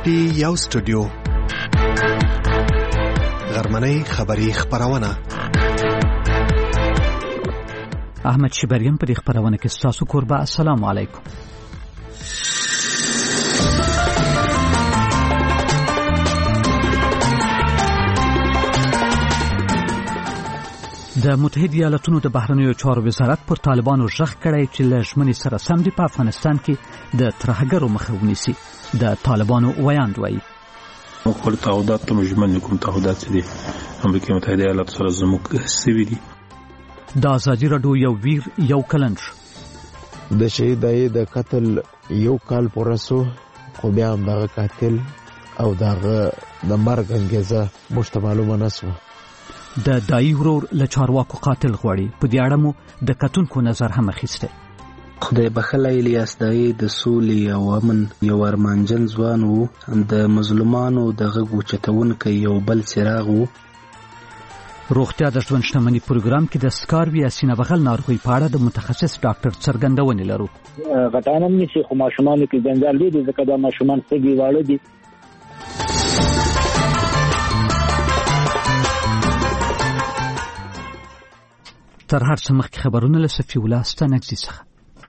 کې یو سټوډیو غرمنۍ خبری خبرونه احمد شبریم په دې خبرونه کې تاسو کوربه السلام علیکم. د متحده ایالاتونو د بهرنیو چارو وزارت پر طالبانو ژغ کړی چې له ژمنې سره سم دي په افغانستان کې د ترهګرو مخه ونیسي. د طالبانو ویاند وایي خپل تعهدات ته ژمن کوم تعهدات دي امریکا متحده ایالات سره زموږ سوي دي. د ازادي راډیو یو ویر یو کلنج د شهیدای د قتل یو کال پورسو خو بیا هم دغه قاتل او دغه د مرګ انګیزه مشته معلومه نسوه. د دایي ورور له چارواکو قاتل غواړي. په دې اړه مو د کتونکو نظر هم اخیستی. خدای بخښلی الیاس دایي د سولې او امن یو ارمانجن ځوان و، د مظلومانو د غږ اوچتونکی یو بل څراغ و. روغتیا د ژوند شتمني پروګرام کې د سکاروي یا سینه بغل ناروغۍ په اړه د متخصص ډاکټر څرګندونې لرو. غټان هم نشي خو ماشومانو کې جنجال دی ځکه دا ماشومان سږي واړه دي. تر هر څه مخکې خبرونه له صفي الله ستانکزي څخه.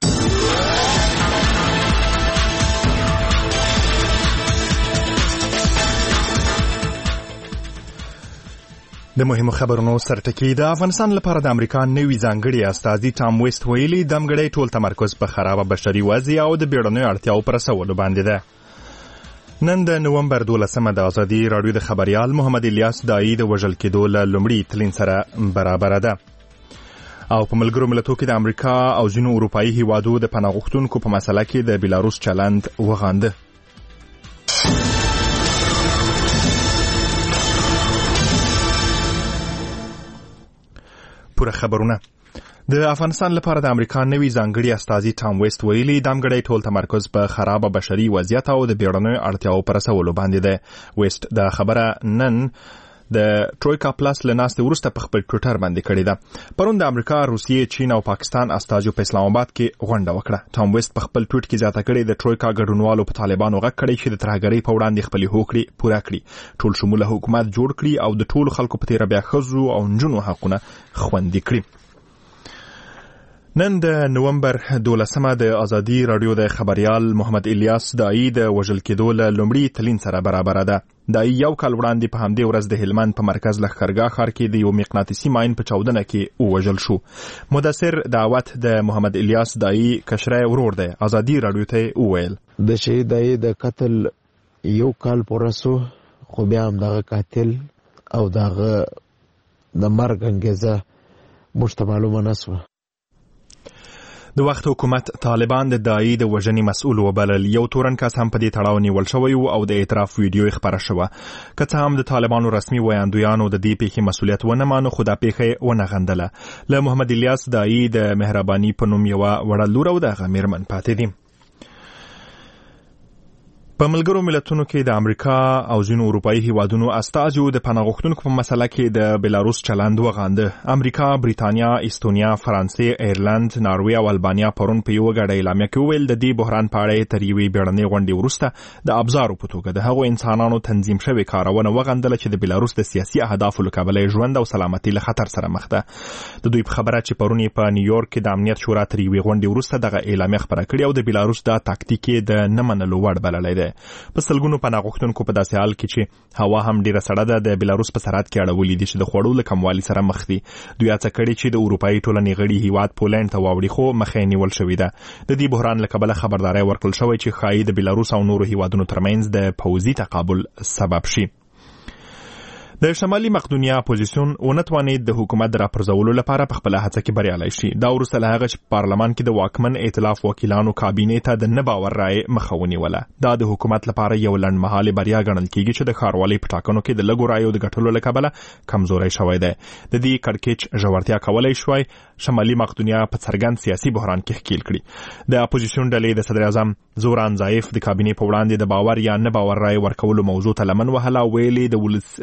د مهمو خبرونو سرټکی. د افغانستان لپاره د امریکا نوي ځانګړي استازي ټام ویسټ ویلي د دمګړۍ ټول تمرکز په خرابه بشري وضع او د بیړنیو اړتیاو پر رسولو باندې ده. نن د نومبر 12 د ازادي راډیو د خبريال محمد الیاس دایي د وژل کېدو له لومړي تلین سره برابر ده او په ملګرو ملتونو کې د امریکا او ځینو اروپایي هیوادو د پناه غوښتونکو په مسله کې د بیلاروس چلند وغانده. پوره خبرونه. د افغانستان لپاره د امریکا نوي ځانګړي استازي ټام ویسټ ویلي د دمګړۍ ټول تمرکز په خرابه بشري وضعیت او د بیړنیو اړتیاو پر رسولو باندې ده. ویسټ د خبره نن د ټرویکا پلاس له ناستې وروسته په خپل ټویټر باندې کړې ده. پرون د امریکا، روسیې، چین او پاکستان استازو په اسلام آباد کې غونډه وکړه. ټام ویسټ په خپل ټویټ کې زیاته کړې د ټرویکا ګډونوالو په طالبانو غږ کړی چې د ترهګرۍ په وړاندې خپلې هوکړې پوره کړي، ټول شموله حکومت جوړ کړي او د ټولو خلکو په تیره بیا ښځو او نجونو حقونه خوندي کړي. نن د نومبر 12 د ازادي راډیو د خبريال محمد الیاس دایي د وژل کېدو له لومړي تلین سره برابر ده. دایي یو کال وړاندې په همدې ورځ د هلمند په مرکز لښکرګاه ښار کې د یو مقناطیسي ماین په چاودنه کې ووژل شو. مدثر دعوت د محمد الیاس دایي کشره ورور دی. ازادي راډیو ته وویل د شهیدای د قتل یو کال پورسو خو بیا هم دغه قاتل او دغه د مرګ انګیزه مشته معلومه نسوه. د وخت حکومت طالبان د دایي د وژنې مسؤل وبلل. یو تورن کس هم په دې تړاو نیول شوی او د اعتراف ویډیو خبره شوه. که څه هم د طالبانو رسمي ویاندویانو د دې پیښې مسؤلیت ونه مانو، خو دا پیښه ونه غندله. له محمد الیاس دایي د مهرباني په نوم یوه وړه لور او د هغه مېرمن پاتې دي. په ملګرو ملتونو کې د امریکا او ځینو اروپایي هیوادونو استازو د پناه غوښتونکو په مسله کې د بیلاروس چلند وغانده. امریکا، بریتانیا، استونیا، فرانسې، ایرلند، ناروې او البانیا پرون په یو ګډه اعلامیه کې وویل د دې بحران په اړه تر یوې بیړنۍ غونډې وروسته د ابزارو په توګه د هغو انسانانو تنظیم شوې کارونه وغندله چې د بیلاروس د سیاسي اهدافو له کبله ژوند او سلامتي له خطر سره مخ ده. د دوی په خبره چې پرون په نیویورک کې د امنیت شورا تر یوې غونډې وروسته دغه اعلامیه خپره کړې او د بیلاروس دا تاکتیک د نه منلو وړ بللی دی. په سلګونو پناه غوښتونکو په داسې حال کې چې هوا هم ډیره سړه ده د بیلاروس په سرحد کې اړولي دي چې د خوړو له کموالي سره مخ دي. دوی هڅه کړې چې د اروپایي ټولنې غړي هیواد پولنډ ته واوړي، خو مخه نیول شوې ده. د دې بحران له کبله خبرداری ورکړل شوی چې ښایي د بیلاروس او نورو هیوادونو ترمنځ د پوځي تقابل سبب شي. د شمالي مقدونیا اپوزیسیون ونتوانید د حکومت راپرځولو لپاره په خپل هڅه کې بریالي شي. دا وروسته له هغه چې پارلمان کې د واکمن ائتلاف وکیلانو کابینې ته د نه باور رایې مخه ونیوله. دا د حکومت لپاره یو لنډمهاله بریا ګڼل کېږي چې د ښاروالۍ په ټاکنو کې د لږو رایو د ګټلو له کبله کمزوری شوی دی. د دې کړکېچ ژورتیا کولی شوی شمالي مقدونیا په څرګند سیاسي بحران کې ښکیل کړي. د اپوزیسیون ډلې د صدر اعظم زوران ضعیف د کابینې په وړاندې د باور یا نه باور رایې ورکولو موضوع ته لمن وهله او ویلي د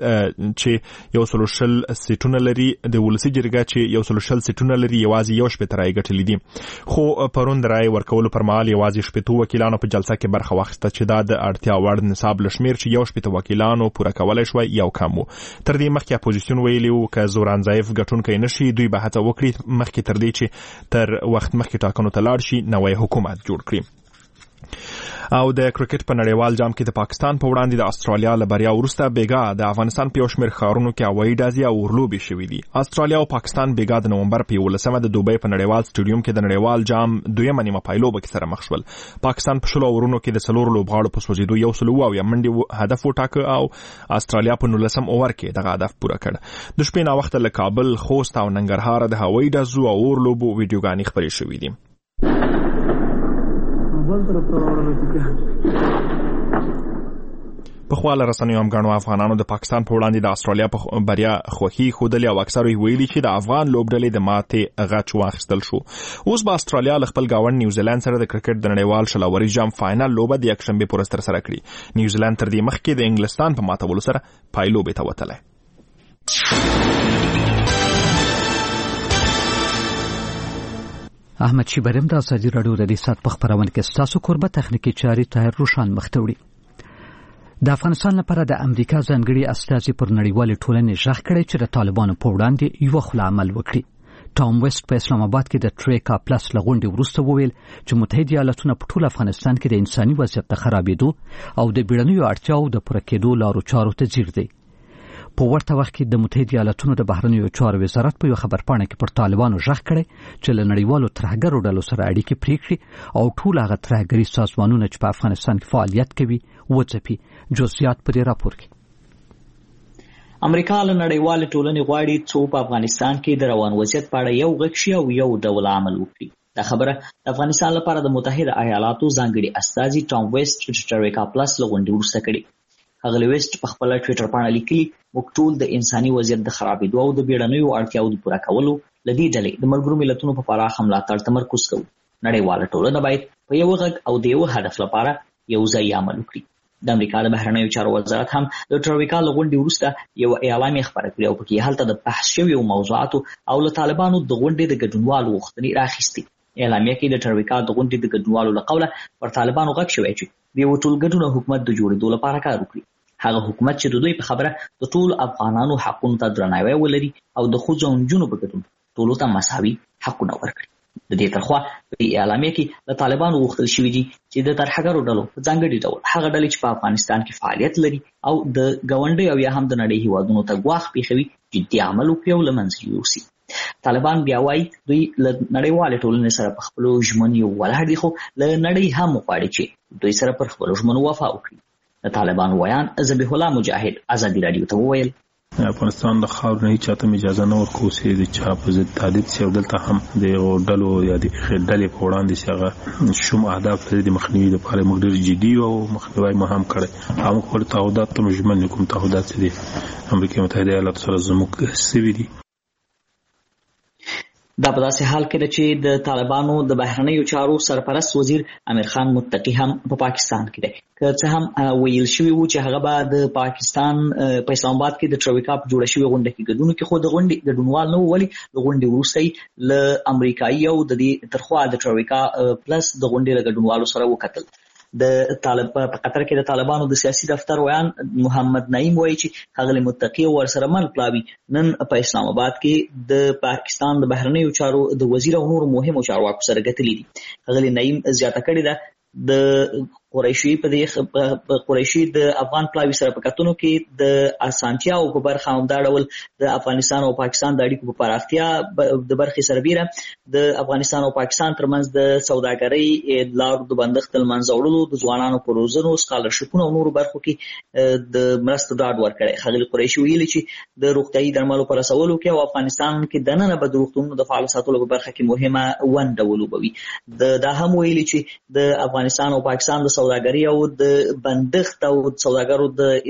چې 120 سیټونه لري، د ولسی جرګه چې 120 سیټونه لري یوازې یو شپه ترای ګټلې دي. خو پرون د رای ورکولو پر مهال یوازې شپه وکیلانو په جلسه کې برخه واخیسته چې دا د اړتیا وړ نصاب لشمیر چې یو شپه وکیلانو پوره کولای شوی یو کم وو. تر دې مخکې اپوزیسیون ویلي وو که زوران ضعیف ګټونکی نشي دوی به هڅه وکړي مخکې تر دې چې تر وخت مخکې ټاکنو ته لاړ شي نوی حکومت جوړ کړي. او د کرکټ په نړیوال جام کې د پاکستان په وړاندې د استرالیا له بریا وروسته بیګا د افغانستان په یو شمېر ښارونو کې هوایي ډزې او اورلوبې شوې دي. استرالیا او پاکستان بیګا د نومبر په 11 د دوبۍ په نړیوال سټیډیوم کې د نړیوال جام دویمه نیمه پایلوبه کې سره مخ شول. پاکستان په 16 اورونو کې د 4 لوبغاړو په سوځېدو 100 منډې هدف وټاکه او استرالیا په 19 اوور کې دغه هدف پوره کړ. د شپې ناوخته له کابل، خوست او ننګرهار د هوایي ډزو او اورلوبو ویډیوګانې خپرې شوې دي. په خواله رسنیو هم ګڼو افغانانو د پاکستان په وړاندې د استرالیا په بریا خوښي ښودلې او اکثرو یې ویلي چې د افغان لوبډلې د ماتې غچ واخیستل شو. اوس به استرالیا له خپل ګاونډ نیوزیلند سره د کرکټ د نړیوال شلوري جام فاینل لوبه د یکشنبې په ورځ ترسره کړي. نیوزیلند تر دې مخکې د انګلستان په ماتولو سره پایلوبې ته وتلی. احمد شیبرم د ازادي راډیو د ریاست په خبرونه کې ستاسو کوربه تخنیکی چاري طاهر روشان مختوړي. د افغانستان لپاره د امریکا ځانګړي استازي پر نړیوال ټولنې ژغ کړی چې د طالبانو په وړاندې یو خلا عمل وکړي. ټام ویسټ په اسلام آباد کې د ټریکا پلس لغونډې وروسته وویل چې متحده ایالاتونه په ټول افغانستان کې د انساني وضعیت د خرابېدو او د بیړنیو اړتیاو د پوره کېدو لارو چارو ته ځیر دی. په ورته وخت کې د متحده ایالاتونو د بهرنیو چارو وزارت په یو خبرپاڼه کې پر طالبانو ژغ کړی چې له نړیوالو ترهګرو ډلو سره اړیکې پرې کړي او ټول هغه ترهګري سازمانونه چې په افغانستان کې فعالیت کوي وځپي. جزئیات په دې راپور کې. امریکا له نړیوال ټولنې غواړي څو په افغانستان کې د روان وضعیت په اړه یو غږ شي او یو ډول عمل وکړي. دا خبره د افغانستان لپاره د متحده ایالاتو ځانګړي استازي ټام ویسټ چې ټریکا پلس لغونډې وروسته کړي. هغه ویسټ په خپل ټوئیټر باندې لیکلي موږ ټول د انساني وضعیت د خرابېدو او د بیړنیو اړتیاو د پوره کولو لدې ډلې د ملګرو ملتونو په پراخ ملاتړ تمرکز کوو. نړیواله ټولنه باید په یو غږ او د یو هدف لپاره یو ځای عمل وکړي. د امریکا د بهرنیو چارو وزارت هم د ټریکا لغونډې وروسته یو اعلامیه خپره کړې او پکې هلته د بحث شویو موضوعاتو او له طالبانو د غونډې د ګډونوالو غوښتنې راخیستې. اعلامیه کې د ټریکا د غونډې د ګډونوالو له قوله پر طالبانو غږ شوی چې د یو ټولګډونه حکومت د جوړېدو لپاره کار وکړي. هغه حکومت چې د دوی په خبره د ټول افغانانو حقونو ته درناوی ولري او د ښځو او نجونو په ګډون ټولو ته مساوي حقونه ورکړي. د دې ترخوا په اعلامیه کې د طالبانو غوښتل شوي دي چې د ترهګرو ډلو په ځانګړي ډول هغه ډلې چې په افغانستان کې فعالیت لري او د ګاونډي او یا هم د نړۍ هیوادونو ته ګواښ پېښوي جدي عمل وکړي او له منځه یوسي. طالبان بیا وایي دوی له نړیوالې ټولنې سره په خپلو ژمنیو ولاړ دي خو له نړۍ هم غواړي چې دوی سره پر خپلو ژمنو وفا وکړي. د طالبانو ویان ذبیح الله مجاهد ازادي راډیو ته وویل افغانستان د خاور نه چاته اجازه نه ورکوي چې د چا په ضد تهدید شي او دلته هم د ډلو یا د ډلې په وړاندې هغه شوم اهداف د مخنیوي لپاره موږ ډېر جدي او مخنیوي مهم کړی. هم خپل تعهدات ته مجمن کوم تعهدات دي امریکا متحده ایالاتو سره زموږ سوي دي. دا په داسې حال کې ده چې د طالبانو د بهرنیو چارو سرپرست وزیر امیر خان متقی هم په پاکستان کې دی. که څه هم ویل شوي وو چې هغه به د پاکستان په اسلام آباد کې د ټریکا په جوړه شوې غونډه کې ګډون کوي، خو د غونډې ګډونوال نه ولي د غونډې وروسته له امریکایي او د دې ترخوا د ټریکا پلس د غونډې له ګډونوالو سره وکتل. د طالب په قطر کې د طالبانو د سیاسي دفتر ویان محمد نعیم وایي چې ښاغلی متقی ورسره مل پلاوي نن په اسلام آباد کې د پاکستان د بهرنیو چارو د وزیر او نور مهمو چارواکو سره ګتلي دي. ښاغلی نعیم زیاته کړې ده د قریشي په قریشي د افغان پلاوي سره په کتونو کې د اسانتیا او په برخه هم دا ډول د افغانستان او پاکستان د اړیکو په پراختیا د برخې سربېره د افغانستان او پاکستان ترمنځ د سوداګرۍ لارو د بندښت لمنځه وړلو د ځوانانو په روزنو سکالرشپونو او نورو برخو کې د مرستو ډاډ ورکړی. ښاغلي قریشي ویلي چې د روغتیايي درملو په رسولو کې او افغانستان کې دننه به د روغتونونو د فعال ساتلو په برخه کې مهمه ونډه ولوبوي. دا هم ویلي چې د افغانستان او پاکستان د سوداګرۍ او د بندښت او سوداګرو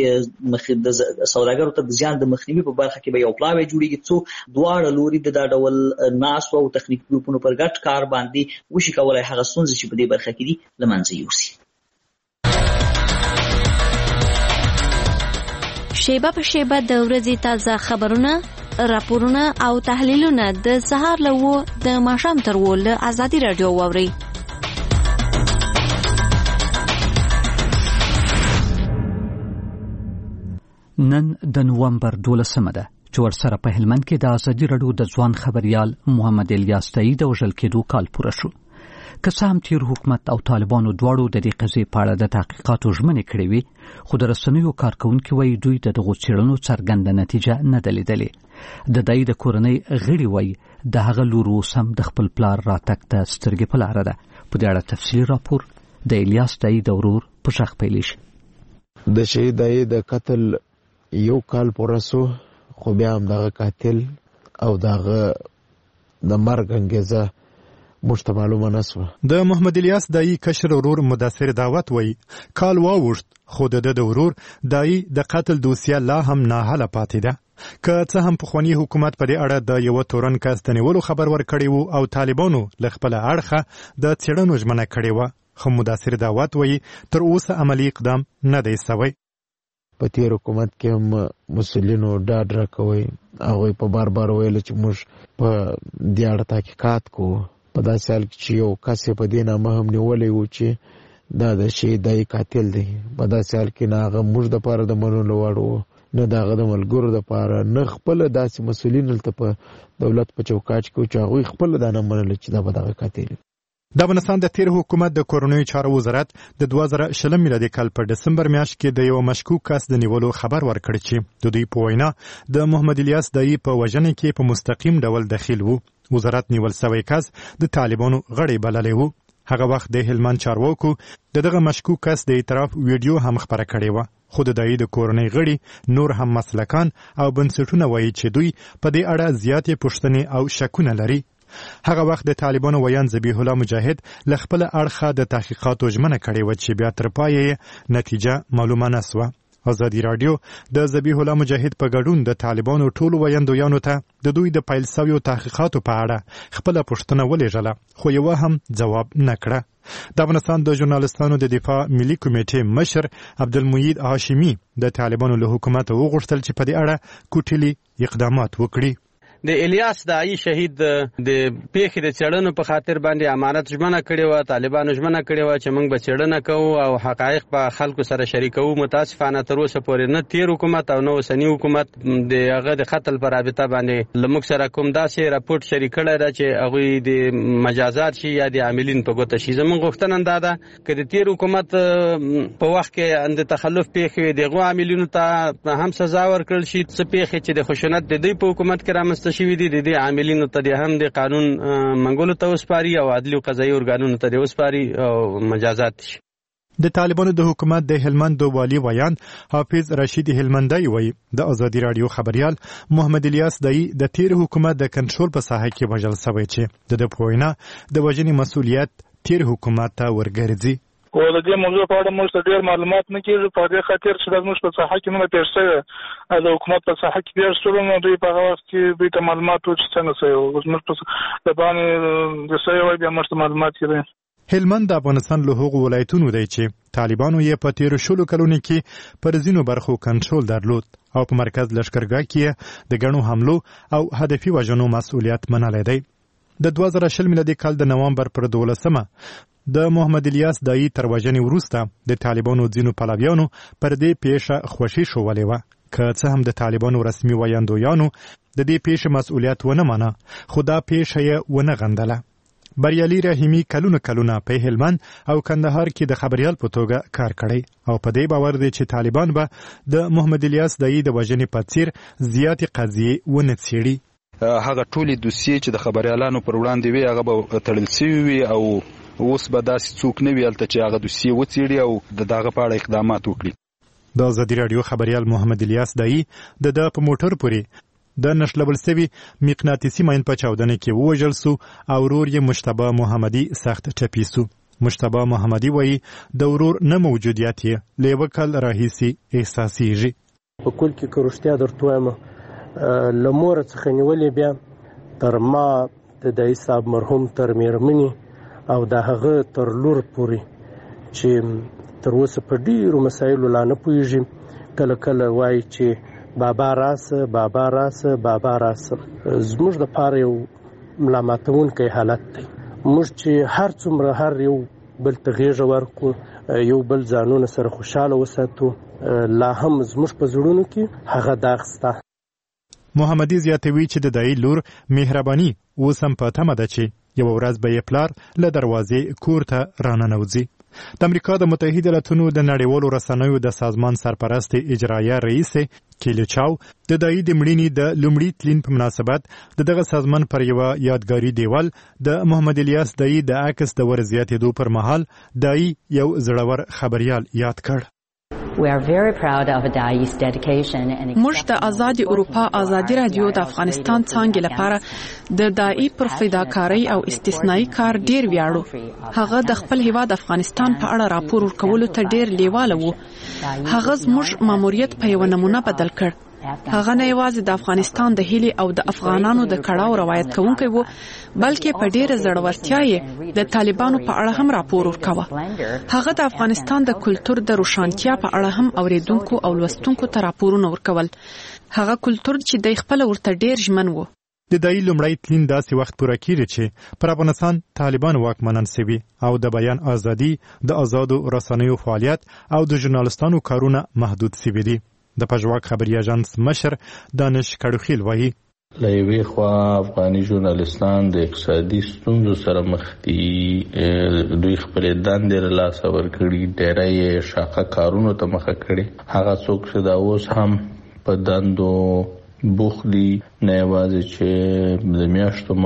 ته د زیان د مخنیوي په برخه کې به یو پلاوی جوړیږي څو دواړه لوري د دا ډول ناستو او تخنیکي ګروپونو پر ګډ کار باندې وشي کولای هغه ستونزې چې په دې برخه کې دي له منځه یوسي. شیبه په شیبه د ورځې تازه خبرونه، راپورونه او تحلیلونه د سهار له 9 د ماښام تر 10 له آزادي رادیو واورئ. نن د نومبر 12 ده چې ورسره په هلمند کې د آزادي رادیو د ځوان خبريال محمد الیاس تایي د وژل کېدو کال پوره شو. که څه هم تیر حکومت او طالبانو دواړو د دې قضیې په اړه د تحقیقاتو ژمنې کړې وي، خو د رسنیو کارکونکي وایي دوی د دغو څېړنو څرګنده نتیجه نه ده لیدلې. د دای د کورنۍ غړي وایي د هغه لور اوس هم د خپل پلار راتګ ته سترګې په لاره ده. په دې اړه تفصیلي راپور د الیاس تایي د ورور په شخ پیلی شي. د شهید دای د قتل یو کال پوره سو، خو بیا هم دغه قاتل او دغه د مرګ انګیزه موږ ته معلومه نه سوه. د محمد الیاس دایي کشر ورور مدثر دعوت وایي کال واوښت، خو د ورور دایي د قتل دوسیه لا هم ناحله پاتې ده. که څه هم پخواني حکومت په دې اړه د یو تورن کس د نیولو خبر ورکړی وو او طالبانو له خپله اړخه د څېړنو ژمنه کړې وه، خو مدثر دعوت وایي تر اوسه عملي اقدام نه دی سوی. په تیر حکومت کې هم مسؤلینو ډاډ راکوي، هغوی په بار بار ویل چې موږ په دې اړه تحقیقات کوو. په داسې حال کې چې یو کس یې په دې نامه هم نیولی و چې دا د شهید دای قاتل دی. په داسې حال کې نه هغه موږ دپاره د منلو وړ و، نه د هغه د ملګرو دپاره، نه خپله داسې مسؤلین هلته په دولت په چوکاټ کې و چې هغوی خپله دا نه منله چې دا به دغه قاتل وي. د افغانستان د تیر حکومت د کورنیو چارو وزارت د 2020 میلادي کال په دسمبر میاشت کې د یو مشکوک کس د نیولو خبر ورکړ چې د دوی په وینا د محمد الیاس دایي په وژنه کې په مستقیم ډول دخیل وو. وزارت نیول سوی کس د طالبانو غړی بللی وو. هغه وخت د هلمند چارواکو دغه مشکوک کس د اعتراف ویډیو هم خپره کړې وه، خو د دایي د کورنۍ غړي نور هم مسلکان او بنسټونه وایي چې دوی په دې اړه زیاتې پوښتنې او شکونه لري. هغه وخت د طالبانو ویان ذبیح الله مجاهد له خپل اړخه د تحقیقاتو ژمنه کړې وه چې بیا تر پایه نتیجه معلومه نه سوه. آزادي رادیو د ذبیح الله مجاهد په ګډون د طالبانو ټولو ویاندویانو ته د دوی د پیل سویو تحقیقاتو په اړه خپله پوښتنه ولیږله، خو یوه هم ځواب نه کړه. د افغانستان د ژورنالستانو د دفاع ملي کمیټې مشر عبدالمجید هاشمي د طالبانو له حکومته وغوښتل چې په دې اړه کوټلي اقدامات وکړي. د الیاس دایي شهید د پیښې د څېړنو په خاطر باندې امانت ژمنه کړې وه، طالبانو ژمنه کړې وه چې موږ به څېړنه کوو او حقایق په خلکو سره شریکوو. متاسفانه تر اوسه پورې نه تیر حکومت او نه اوسني حکومت د هغه د قتل په رابطه باندې له موږ سره کوم داسې راپورټ شریک کړی ده چې هغوی د مجازات شي یا د عاملین په ګوته شي. زموږ غوښتنه دا ده که د تیر حکومت په وخت کې د تخلف پیښې وې د هغو عاملینو ته هم سزا ورکړل شي. څه پیښې چې د خشونت د دوی په حکومت کې رامنځته شوي دي د دې عاملینو ته هم د قانون منګولو ته وسپاري او عدلي او قضایي ارګانونو ته وسپاري او مجازات شي. د طالبانو د حکومت د هلمند والي ویان حافظ رشید هلمندای وایي د آزادي رادیو خبريال محمد الیاس دایي د تیر حکومت د کنټرول په ساحه کې وژل شوی چې د پوینا د وژنې مسؤلیت تیر حکومت ته ورګرځي. او د دې موضوع په اړه موږ ډېر معلومات نه کیږي، په دې خاطر چې موږ په ساحه کې نه پیښ شوی د حکومت په ساحه کې پیښ شوی نو دوی په هغه وخت کې دوی ته معلومات چې څنګه شوی او موږ په د باندې د شوی بیا موږ ته معلومات کړي. هلمند د افغانستان له هغو ولایتونو دی چې طالبانو یې په تیر شلو کلونو کې پر ځینو برخو کنټرول درلود او په مرکز لشکرګاه کې د ګڼو حملو او هدفي وژنو مسؤلیت منلی دی. د 2020 میلادي کال د نومبر پر 12 د محمد الیاس دایي تر وژنې وروسته د طالبانو ځینو پلویانو پر دې پیښه خوښي ښوولې وه. که څه هم د طالبانو رسمي ویاندویانو د دې پیښې مسؤلیت ونه منه، خو دا پیښه یې ونه غندله. بریالي رحیمي کلونه په هلمند او کندهار کې د خبريال په توګه کار کړی او په دې باور دی چې طالبان به د محمد الیاس دایي د وژنې په څیر زیاتې قضیې ونه څېړي. هغه ټولې دوسیې چې د خبريالانو پر وړاندې وي هغه به تړل شوي وي او اوس به داسې څوک نه وي هلته چې هغه دوسیې وڅېړي او د دغه په اړه اقدامات وکړي. د آزادي راډیو خبريال محمد الیاس دایي د په موټر پورې د نښلول سوي مقناطیسي ماین په چاودنه کې ووژل سو او ورور یې مجتبی محمدي سخت ټپي سو. مجتبی محمدي وایي د ورور نه موجودیت یې له یوه کال راهیسې احساسیږي. په کل کې که رښتیا درته وایم له موره څخه نیولې بیا تر ما د دایي صاحب مرحوم تر مېرمنې او د هغه تر لور پورې چې تر اوسه په ډېرو مسایلو لا نه پوهېږي کله کله وایي چې بابا راسه بابا راسه بابا راسه. زموږ د پاره یو ملامتونکی حالت دی. موږ چې هر څومره هر یو بل ته غېږه ورکړو، یو بل ځانونه سره خوشحاله وساتو، لا هم زموږ په زړونو کې هغه داغ شته. محمدي زیاتوي چې د دای لور مهرباني اوس هم په تمه ده چې یو ورځ به یې پلار له دروازې کور ته راننوځي. د امریکا د متحده ایالاتونو د نړیوالو رسنیو د سازمان سرپرست اجرایه رئیس کیلی چاو د دای د مړینې د لومړي تلین په مناسبت دغه سازمان پر یو یادګاري دیوال د محمد الیاس دای د عکس د ورزياتېدو پر مهال دای یو زړور خبريال یاد کړ. موږ د آزاد اروپا آزادي رادیو د افغانستان څانګې لپاره د دای پر فداکارۍ او استثنایی کار ډیر ویاړو. هغه د خپل هیواد افغانستان په اړه راپور ورکولو ته ډیر لیواله وو. هغه زموږ ماموریت په یو نمونه بدل کړ. هغه نه یوازې د افغانستان د هیلې او د افغانانو د کړهو روایت کوونکی وو، بلکې په ډیره زړورتیا یې د طالبانو په اړه هم راپور ورکاوه. هغه د افغانستان د کلتور د روښانتیا په اړه هم اوریدونکو او لوستونکو ته راپورونه ورکول. هغه کلتور چې د خپل ورته ډیر ژمن وو. د دای لومړی تلین داسې وخت پوره کیږي چې پر افغانستان طالبان واکمنان سوي او د بیان ازادي، د آزادو رسنیو فعالیت او د ژورنالستانو کارونه محدود سوي دي. د پژواک خبري اژانس مشر دانش کډوخیل وایي له یوې خوا افغاني ژورنالستان د اقتصادي ستونزو سره مخ دي. دوی خپل دندې له لاسه ورکړي، ډېری شاقه کارونو ته مخه کړي. هغه څوک چې دا اوس هم په دندو بوخت دي، نه یوازې چې د میاشتو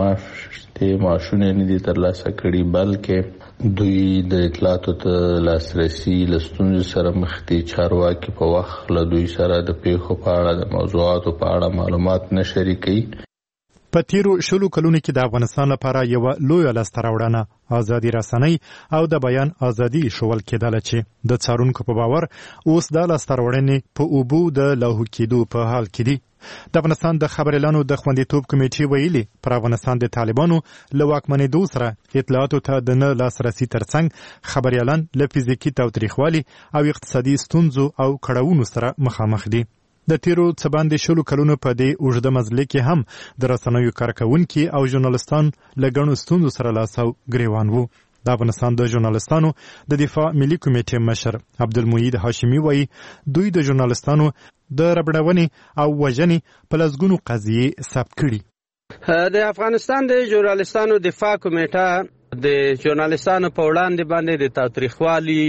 معاشونه نه دي ترلاسه کړي، بلکې دوی د اطلاعاتو ته لاسرسي له ستونزو سره مخ دي. چارواکي په وخت له دوی سره د پیښو په اړه د موضوعاتو په اړه معلومات نه شریکوي. په تیرو 20 کلونو کې د افغانستان لپاره یو لویه لاسته راوړنه ازادي رسنۍ او د بیان ازادي شول کېدله چې د څارونکو په باور اوس د لاسته راوړنې په اوبو د لاهو کېدو په حال کې دي. د افغانستان د خبريالانو د خوندیتوب کمیټې ویلي پر افغانستان د طالبانو له واکمنېدو سره اطلاعاتو ته د نه لاسرسي ترڅنګ خبريالان له فزیکي تاوتریخوالي او اقتصادي ستونزو او کړهونو سره مخامخ دي. د تیرو څه باندې 20 کلونو په دې اوږده مزل کې هم د رسنیو کارکونکي او ژورنالستان له ګڼو ستونزو سره لاس او ګریوان وو. د افغانستان د ژورنالستانو د دفاع ملي کمیټې مشر عبدالمجید هاشمي وایي دوی د ژورنالستانو د ربړونې او وژنې په لسګونو قضیې ثبت کړي. د افغانستان د ژورنالستانو دفاع کمیټه د ژورنالستانو په وړاندې باندې د تاوتریخوالي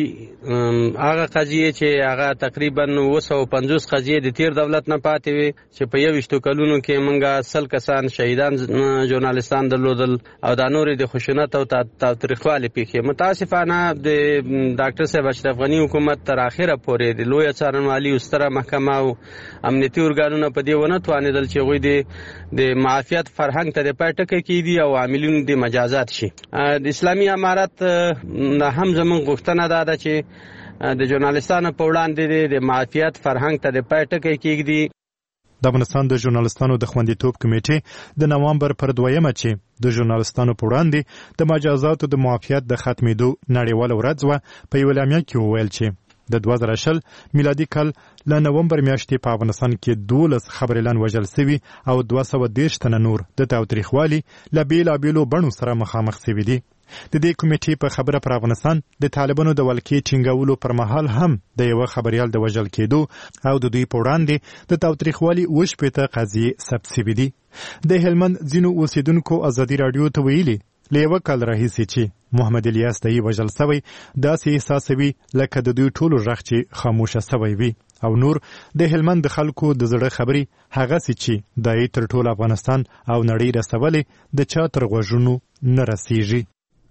هغه قضیې چې هغه تقریبا 250 قضیې د تیر دولت نه پاتې وي چې په 21 کلونو کې موږ 100 کسان شهیدان ژورنالستان درلودل او د نورې د خشونت او تاوتریخوالي پیښې. متاسفانه د ډاکټر صاحب اشرف غنی حکومت تر اخره پورې د لوی څارنوالي او ستره محکمه او امنیتي ارګانونه په دې ونه توانېدل چې غوی د معافیت فرهنګ ته د پټکه کیدي او عاملین د مجازات شي. د اسلامي امارت هم زموږ غوښتنه ده چې د ژورنالستانو په وړاندې د معافیت فرهنګ ته د پټکه کیږي. د افغانستان د ژورنالستانو د خوندیتوب کمیټې د نوامبر پر 2مه چې د ژورنالستانو په وړاندې د مجازاتو د معافیت د ختمېدو نړیواله ورځ وه په یوه اعلامیه کې وویل چې د 2020 میلادي کال له نومبر میاشتې په افغانستان کې 12 خبريالان وژل شوي او 230 تنه نور د تاوتریخوالي له بیلابیلو بڼو سره مخامخ شوي دي. د دې کمیټې په خبره پر افغانستان د طالبانو د ولکې ټینګولو پر مهال هم د یو خبريال د وژل کېدو او د دوی په وړاندې د تاوتریخوالي 18 قضیې ثبت شوي دي. د هلمند ځینو اوسیدونکو ازادي رادیو ته ویلي له یو کال راهیسې چې محمد الیاس دای وژل شوی داسې احساسوي لکه د دوی ټولو غږ چې خاموشه شوی وي او نور د هلمند د خلکو د زړه خبري هغه چې دای تر ټول افغانستان او نړۍ رسولې د چا تر غوږونو نه رسیږي.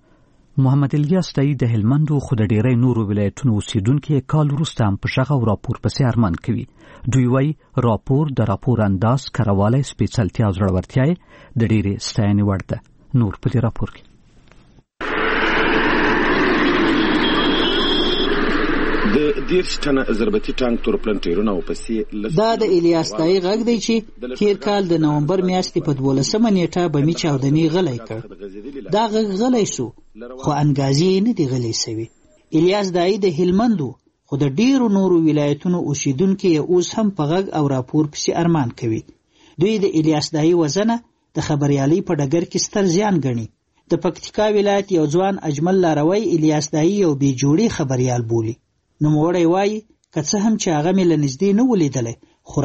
محمد الیاس دای د هلمند خو د ډیری نورو ولایتونو اوسیدونکو کال وروسته هم په شغه او راپور پسې ارمان کوي. دوی وايي راپور د راپور انداز کارواله سپیڅلتیا او زړورتیا د ډیرې ستاینې وړ ده. نور په دې راپور کې د 10 ټنه ضربتي ټانک تورپلنټیرونه او پسې دا د الیاس دای غږ دی چې تیر کال د نومبر میاشتې په 12مه نیټه بمی چاودنی غلی کړ. دا غږ غلی شو خو انګازې نه دی غلی سوي. الیاس دای د هلمندو خو د ډیرو نورو ولایتونو اوسیدونکي اوس هم په غږ او راپور پسې ارمان کوي. دوی د الیاس دایي وزنه د خبریالۍ په ډګر کې ستر زیان ګڼي. د پکتیکا ولایت یو ځوان اجمل لاروی الیاس دایي یو بې جوړې خبریال بولي. نوموړی وایي که څه هم چې هغه مې له نږدې نه ولیدلی، خو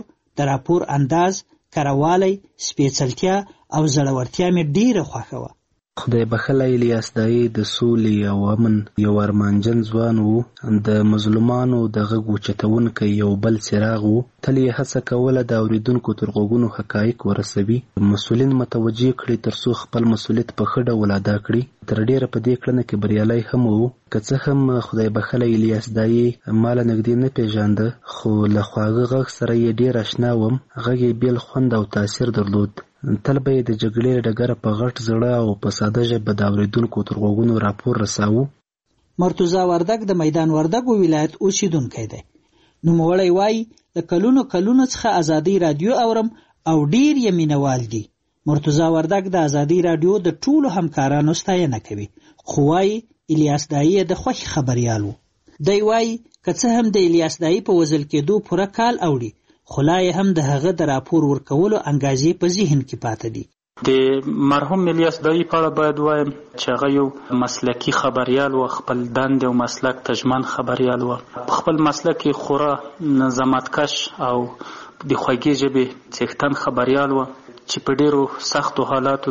د راپور انداز، کرهوالی، سپېڅلتیا او زړورتیا مې ډیره خوښه وه. خدای بخښلی الیاس دایي د سولې او امن یو ارمانجن ځوان و. د مظلومانو د غږ اوچتونکی یو بل څراغ و. تل یې هڅه کوله د اورېدونکو تر غوږونو حقایق ورسوي، مسؤلین متوجه کړي ترڅو خپل مسؤلیت په ښه ډول ادا کړي. تر ډیره په دې کړنه کې بریالی هم و. که څه هم خدای بخښلی الیاس دایي ما له نږدې نه پیژانده، خو له خواږه غږ سره یې ډیر اشنا وم. غږ یې بیل خوند او تاثیر درلود. تل به یې د جګړې ډګره په غټ زړه او په ساده ژبه د اورېدونکو تر غوږونو راپور رساوه. مرتضی وردګ د میدان وردګو ولایت اوسیدونکی دی. نوموړی وایي د کلونو څخه ازادي رادیو اورم او ډیر یې مینوال دي. مرتضی وردګ د ازادي رادیو د ټولو همکارانو ستاینه کوي، خو وایي الیاس دایي د خوښ خبریال و. دی وایي که څه هم د الیاس دایي په وژل کېدو پوره کال اوړي، خو لا یې هم د هغه د راپور ورکولو انګازې په ذهن کې پاته دي. د مرحوم الیاس دایي په اړه باید وایم چې هغه یو مسلکي خبریال و، خپل دندې او مسلک ته ژمن خبریال و. په خپل مسلک کې خورا زحمتکش او د خوږې ژبې څښتن خبریال و چې په ډیرو سختو حالاتو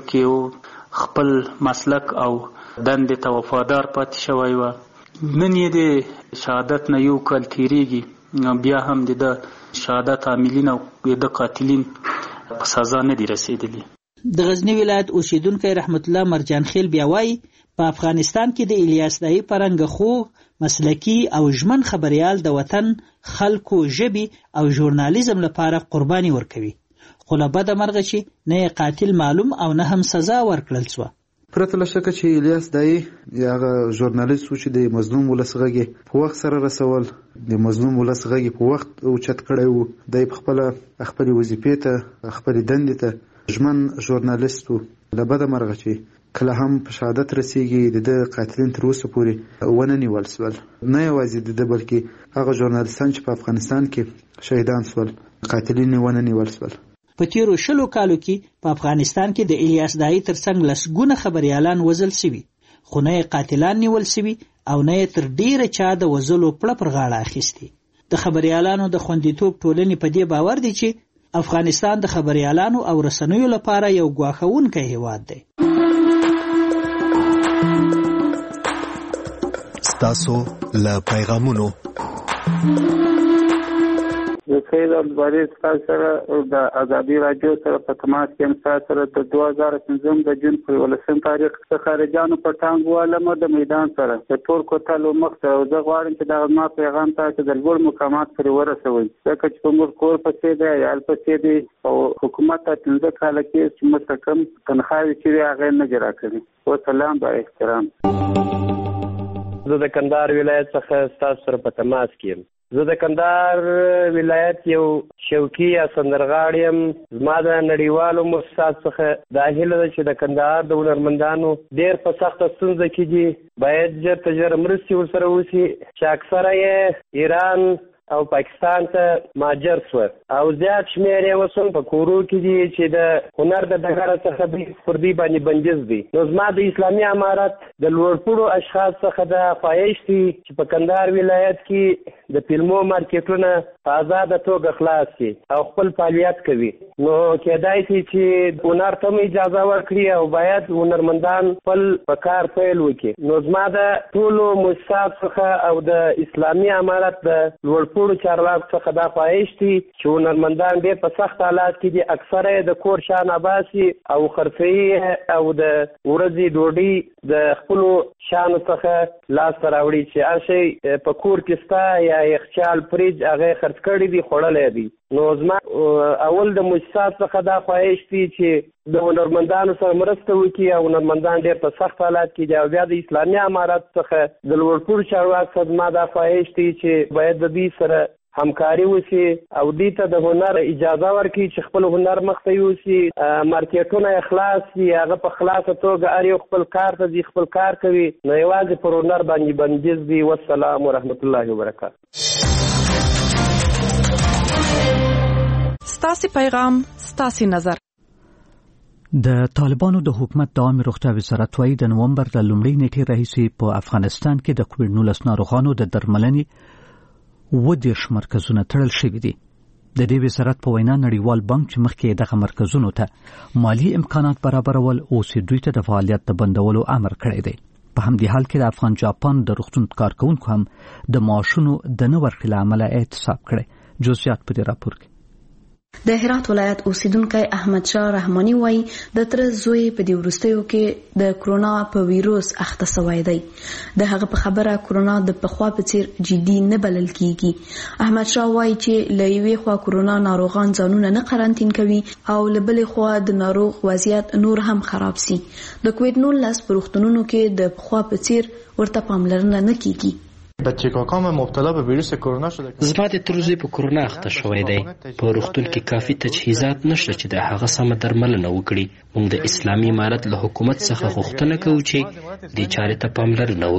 کې خپل مسلک او دندې ته وفادار پاتې شوی و. نن یې د شهادت نه یو کال تیریږي، بیا هم د شهادت عاملین او د قاتلین په سزا نه دي رسیدلی. د غزنی ولایت اوسیدونکی رحمت الله مرجان خیل بیا وایي په افغانستان کې د الیاس دایي په رنګه خوږ، مسلکي او ژمن خبریال د وطن خلکو ژبې او ژورنالیزم لپاره قرباني ورکوي، خو له بده مرغه چې نه یې قاتل معلوم او نه هم سزا ورکړل سوه. پرته له شکه چې الیاس دایي هغه ژورنالیست و چې د مظلوم ولس غږ په وخت سره رسول، د مظلوم ولس غږ په وخت اوچت کړی و. دی پخپله خپلې وظیفې ته، خپلې دندې ته ژمن ژورنالیست و. له بده مرغه چې کله هم په شهادت رسیږي د قاتلین تر اوسه پورې ونه نیول سول. نه یوازې د بلکې هغه ژورنالیستان چې په افغانستان کې شهیدان سول، قاتلین ونه نیول سول. په تیرو 20 کالو کې په افغانستان کې د الیاس دایي ترڅنګ لسګونه خبریالان وژل سوي، خو نه یې قاتلان نیول سوي او نه یې تر ډیره چا د وژلو پړه پر غاړه اخیستې. د خبریالانو د خوندیتوب ټولنې په دې باور دي چې افغانستان د خبریالانو او رسنیو لپاره یو ګواښونکی هیواد دی. ستاسو له پیغامونو د خیر الباری سره د ازادي رادیو سره په تماس کې هم سره د 2015 د جون په 18 تاریخ څخه خارجانو په ټانګ والمه د میدان سره د تور کوتل مخته او د غواړم چې د ما پیغام ته د لوړ مقامات پر ورسوي، ځکه چې په موږ کور پسې دی یا پسې دی او حکومت ته څنګه کال کې چې مستقم تنخواهي چې هغه نه جرا کوي. او سلام با احترام. زه د کندهار ولایت څخه تاسو سره په تماس کې یم. زه د کندهار ولایت یو شوقي یا سندرغاړی یم. زما د نړیوالو مؤسسات څخه دا هیله ده چې د کندهار د هنرمندانو ډېر په سخته ستونزه کې دي، باید ژر تر ژره مرستې ورسره وشي چې اکثره یې ایران او پاکستان ته مهاجر شوه او زیات شمېر یې اوس هم په کورو کې دي چې د هنر د ډګره څخه پر دوی باندې بندیز دي. نو زما د اسلامي امارت د لوړپوړو اشخاص څخه دا خواهش دي چې په کندهار ولایت کې د فلمو مارکیټونه په ازاده توګه خلاص شي او خپل فعالیت کوي. نو کېدای شي چې هنر ته هم اجازه ورکړي او باید هنرمندان خپل په کار پیل وکړي. نو زما د ټولو مؤسسات څخه او د اسلامي امارت د لوړپوړو چارواکو څخه دا خواهش دي چې هنرمندان ډېر په سخت حالات کې دي، اکثره یې د کور شان اباسي او خرڅوي او د ورځې ډوډۍ د خپلو شانو څخه لاسته راوړي چې هر شی په کور کې ستا یا یخچال فریج هغه خرڅ کړي دي، خوړلی دي. نو زما اول د مؤسسات څخه دا خواهش دي چې د هنرمندانو سره مرسته وکړي او هنرمندان ډېر په سخت حالات کې دي او بیا د اسلامي امارت څخه د لوړپوړو چارواکو څخه زما دا خواهش دي چې باید د دوی سره همکاري وشي او دې ته د هنر اجازه ورکړي چې خپل هنر مخته یوسي، مارکیټونه خلاص شي، هغه په خلاصه توګه هر یو خپل کار ته ځي، خپل کار کوي، نو یوازې پر هنر باندې بندیز دي. والسلام ورحمت الله وبرکاته. ستاسو پیغام، ستاسو نظر. د طالبانو د حکومت د عامه روغتیا وزارت وايي د نومبر د لومړۍ نیټې راهیسې په افغانستان کې د کووډ-19 ناروغانو د درملنې 20 مرکزونه تړل شوي دي. د دې وزارت په وینا نړیوال بانک چې مخکې دغه مرکزونو ته مالی امکانات برابرول اوس دوی ته د فعالیت د بندولو امر کړی دی. په همدې حال کې د افغان جاپان د روغتون کارکونکو هم د معاشونو د نه ورکړې له امله اعتصاب کړی. جزئیات په دې راپور کې. د هرات ولایت اوسیدونکو احمد شاه رحماني وایي د تر زوی په دې وروستیو کې د کرونا په ویروس اخته شوی دی. د هغه په خبره کرونا د پخوا په څیر جدي نه بلل کیږي. احمد شاه وایي چې له یوې خوا کرونا ناروغان ځانونه نه قرنطین کوي او له بلې خوا د ناروغ وضعیت نور هم خراب سي. د کووډ-19 په روغتونونو کې د پخوا په څیر ورته پاملرنه نه کیږي. بچه کاکام مبتلا به ویروس کرونا شده. زما د تروزی په کرونا اخته شوی دی. په روغتون کې کافي تجهیزات نشته چې د هغه سمه درملنه وکړي. موږ د اسلامي امارت له حکومت څخه غوښتنه کوو چې دې چارې ته پاملرنه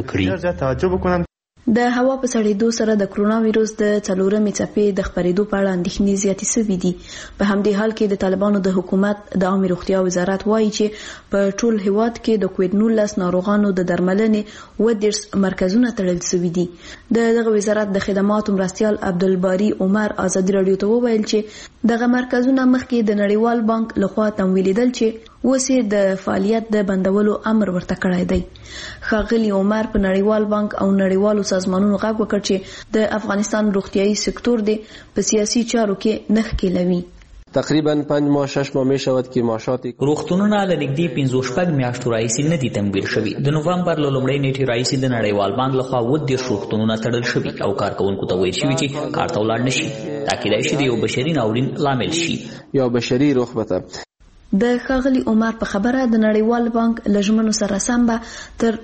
وکړي. د هوا په سړېدو سره د کرونا ویروس د څلورمې څپې د خپرېدو په اړه اندېښنې زیاتې شوې دي. په همدې حال کې د طالبانو د حکومت د عامه روغتیا وزارت وایي چې په ټول هیواد کې د کووډ-19 ناروغانو د درملنې 20 مرکزونه تړل شوي دي. دغه وزارت د خدماتو مرستیال عبدالباری عمر ازادي رادیو ته وویل چې دغه مرکزونه مخکې د نړیوال بانک لخوا تمویلیدل چې وسه د فعالیت د بندولو امر ورته کړی دی. ښاغلي عمر په نړیوال بانک او نړیوالو سازمانونو غږ وکړ چې د افغانستان روغتیايي سکتور دی په سیاسي چارو کې نخ کېلوي. تقریبا 5 ماه 6 ماه میشود که معاشات روغتونونه له نږدې 15 میاشتو راهیسې نه دي تمویل شوي. د نومبر له لومړۍ نیټې راهیسې د نړیوال بانک لخوا 20 روغتونونه تړل شوي او کارکونکو ته ویل شوي چې کار ته ولاړ نشي. دا کېدای شي د یو بشري ناورین لامل شي یا بشري رخبته. د ښاغلي عمر په خبره د نړیوال بانک لژمنو سره سم به تر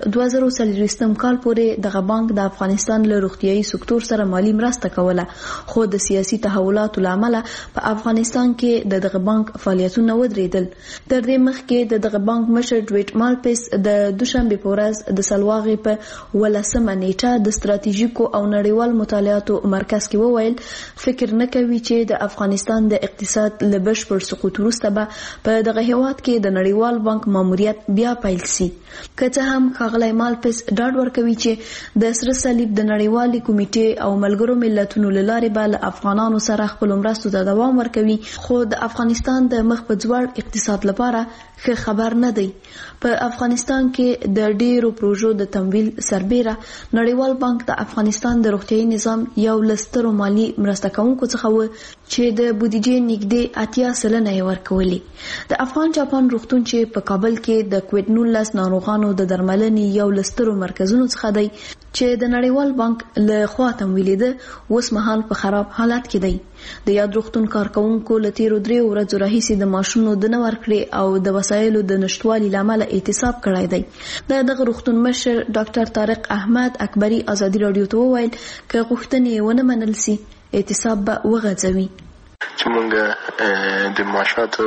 2040 کال پورې دغه بانک د افغانستان له روغتیايي سکتور سره مالی مرسته کوله، خو د سیاسي تحولاتو لامل په افغانستان کې دغه بانک فعالیتونه ودرېدل. تر دې مخکې دغه بانک مشر ډویټ مالپس د دوشنبه په ورځ د سلواغې په 18 نیټه د ستراتیژیکو او نړیوال مطالعاتو مرکز کې وویل فکر نه کوي چې د افغانستان د اقتصاد له بشپړ سقوط وروسته به دغه هیواد کې د نړیوال بانک ماموریت بیا پیل شي. که څه هم ښاغلی مالپس ډاډ ورکوي چې د سره صلیب د نړیوالې کمیټې او ملګرو ملتونو له لارې به له افغانانو سره خپلو مرستو ته دوام ورکوي، خو د افغانستان د مخ په ځوړ اقتصاد لپاره ښه خبر نه دی. په افغانستان کې د ډیرو پروژو د تمویل سربیره نړیوال بانک د افغانستان د روغتیايي نظام یو لسترو مالی مرسته کوونکو څخه و چې د بودیجې نږدې 80% یې ورکولې. د افغان جاپان روغتون چې په کابل کې د کووډ-19 ناروغانو د درملنې یو لسترو مرکزونو څخه دی چې د نړیوال بانک له خوا تمویلیده اوس مهال په خراب حالت کې دی. د یاد روغتون کارکونکو له تیرو 3 ورځو راهیسې د معاشونو د نه ورکړې او د وسایلو د نشټوالي لامل اعتصاب کړی دی. دغه روغتون مشر ډاکټر طارق احمد اکبری ازادي رادیو ته وویل که غوښتنې ونه منل سي اعتصاب به وغځوي. چې مونږ د معاشاتو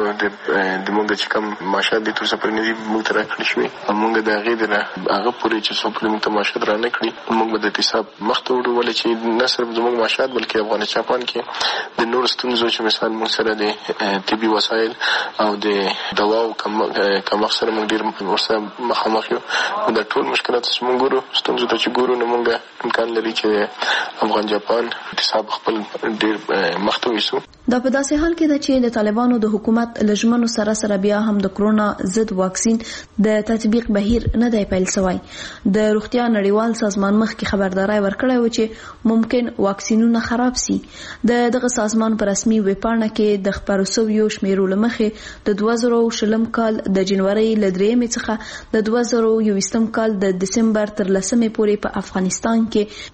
د مونږ چې کوم معاشات دي تاسو پر ندي مونږ تر کړی شوی او مونږ د هغه پورې چې څو پر مونږ معاشات را نه کړی مونږ به د حساب مخته وړو ولې چې نه صرف زموږ معاشات بلکې افغانستان کې د نور ستونزو چې مثال مونږ سره د طبي وسایل او د دواو کم سره مونږ ډیر ورسره مخامخ یو د ټول مشکلات چې مونږ ګورو ستونزو ته چې ګورو نو مونږ امکان لري چې افغان جاپان حساب خپل ډیر مخته ویسو. دا په داسې حال کې ده چې د طالبانو د حکومت لژمنو سره بیا هم د کرونا ضد واکسین د تطبیق بهیر نه دی پیل شوی. د روغتیا نړیوال سازمان مخکې خبرداري ورکړی و چې ممکن واکسینونه خراب سي. دغه سازمان په رسمي ویبپاڼه کې د خبرو شویو شمیرو لمخې د 2020 کال د جنوري ل 3 څخه د 2021 کال د دسمبر تر 10 پورې په افغانستان کې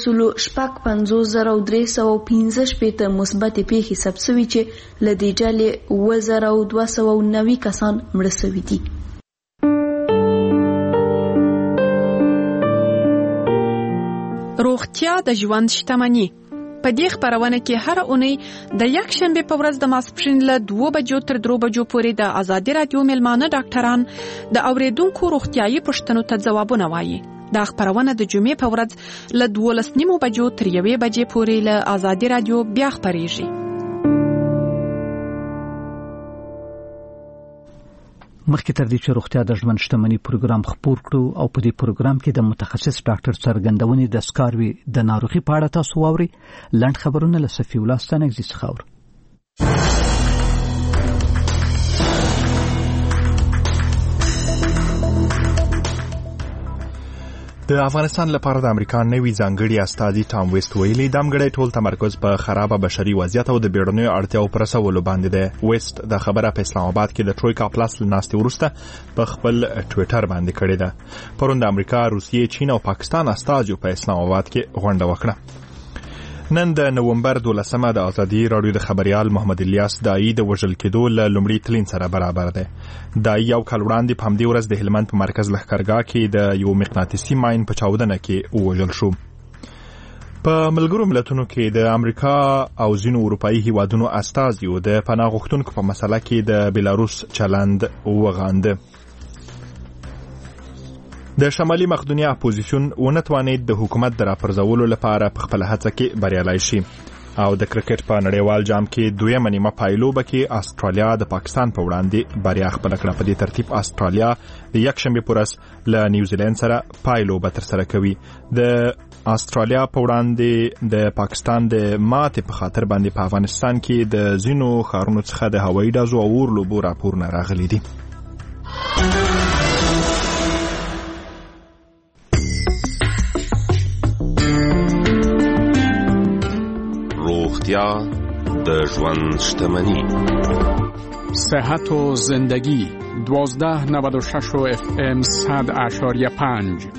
1,55,315 مثبت پیښې ثبت شوي چې له دې ډلې 2,290 کسان مړه شوي دي. روغتیا د ژوند شتمني. په دې خبرونه کې هر اونۍ د یک شنبه په ورځ د ماسپښین له 2 بجو تر 3 بجو پورې د آزادي رادیو ملمانه ډاکټران د اوریدونکو روغتیايي پوښتنو ته ځوابونه وایي. دا خبرونه د جمعې په ورځ له 12 بجو تر 1 بجې پورې له آزادي رادیو بیا خبريږي. مخکې تر دې چې روغتیا د ژوند شتمنۍ پروګرام خپور کړو او په دې پروګرام کې د متخصص ډاکټر څرګندونې د سکاروي د ناروغي په اړه تاسو واوري. لنډ خبرونه له صفي الله ستانګزي څخه اورو. د افغانستان لپاره د امریکا نوي ځانګړي استازي ټام ویست ویلي د امګړې ټول تمرکز په خرابه بشري وضعیت او د بیړنیو اړتیاو پر رسولو باندې دی. ویست د خبره په اسلام آباد کې د ټرویکا پلاس لناستي ورسته په خپل ټوئیټر باندې کړې ده. پرون د امریکا، روسیې، چین او پاکستان استازي په اسلام آباد کې غونډه وکړه. نن د نومبر 12 د آزادي رادیو د خبريال محمد الیاس دای د وژل کېدو له لومړي تلین سره برابر دی. دای یو کال وړاندې په همدې ورځ د هلمند په مرکز لښکرګاه کې د یو مقناطیسي ماین په چاودنه کې وژل شو. په ملګرو ملتونو کې د امریکا او ځینو اروپאי هیوادونو استازیو د پناه غوښتونکو په مسله کې د بیلاروس چلند وغانده. د شمالي مقدونیا اپوزیسیون ونتوانید د حکومت د راپرځولو لپاره په خپل هڅه کې بریالي شي او د کرکټ په نړیوال جام کې دویمه نیمه پایلوبه کې استرالیا د پاکستان په وړاندې بریا خپل کړه. په دې ترتیب استرالیا د یک شنبه پر ورځ له نیوزیلند سره پایلوبه ترسره کوي. د استرالیا په وړاندې د پاکستان د ماتې په خاطر باندې په افغانستان کې د زینو خارونو څخه د هوایي ډزو او اورلوبو راپورونه راغلي دي. روغتیا د ژوند شتمنی. صحت و زندگی 1296 FM 100.5.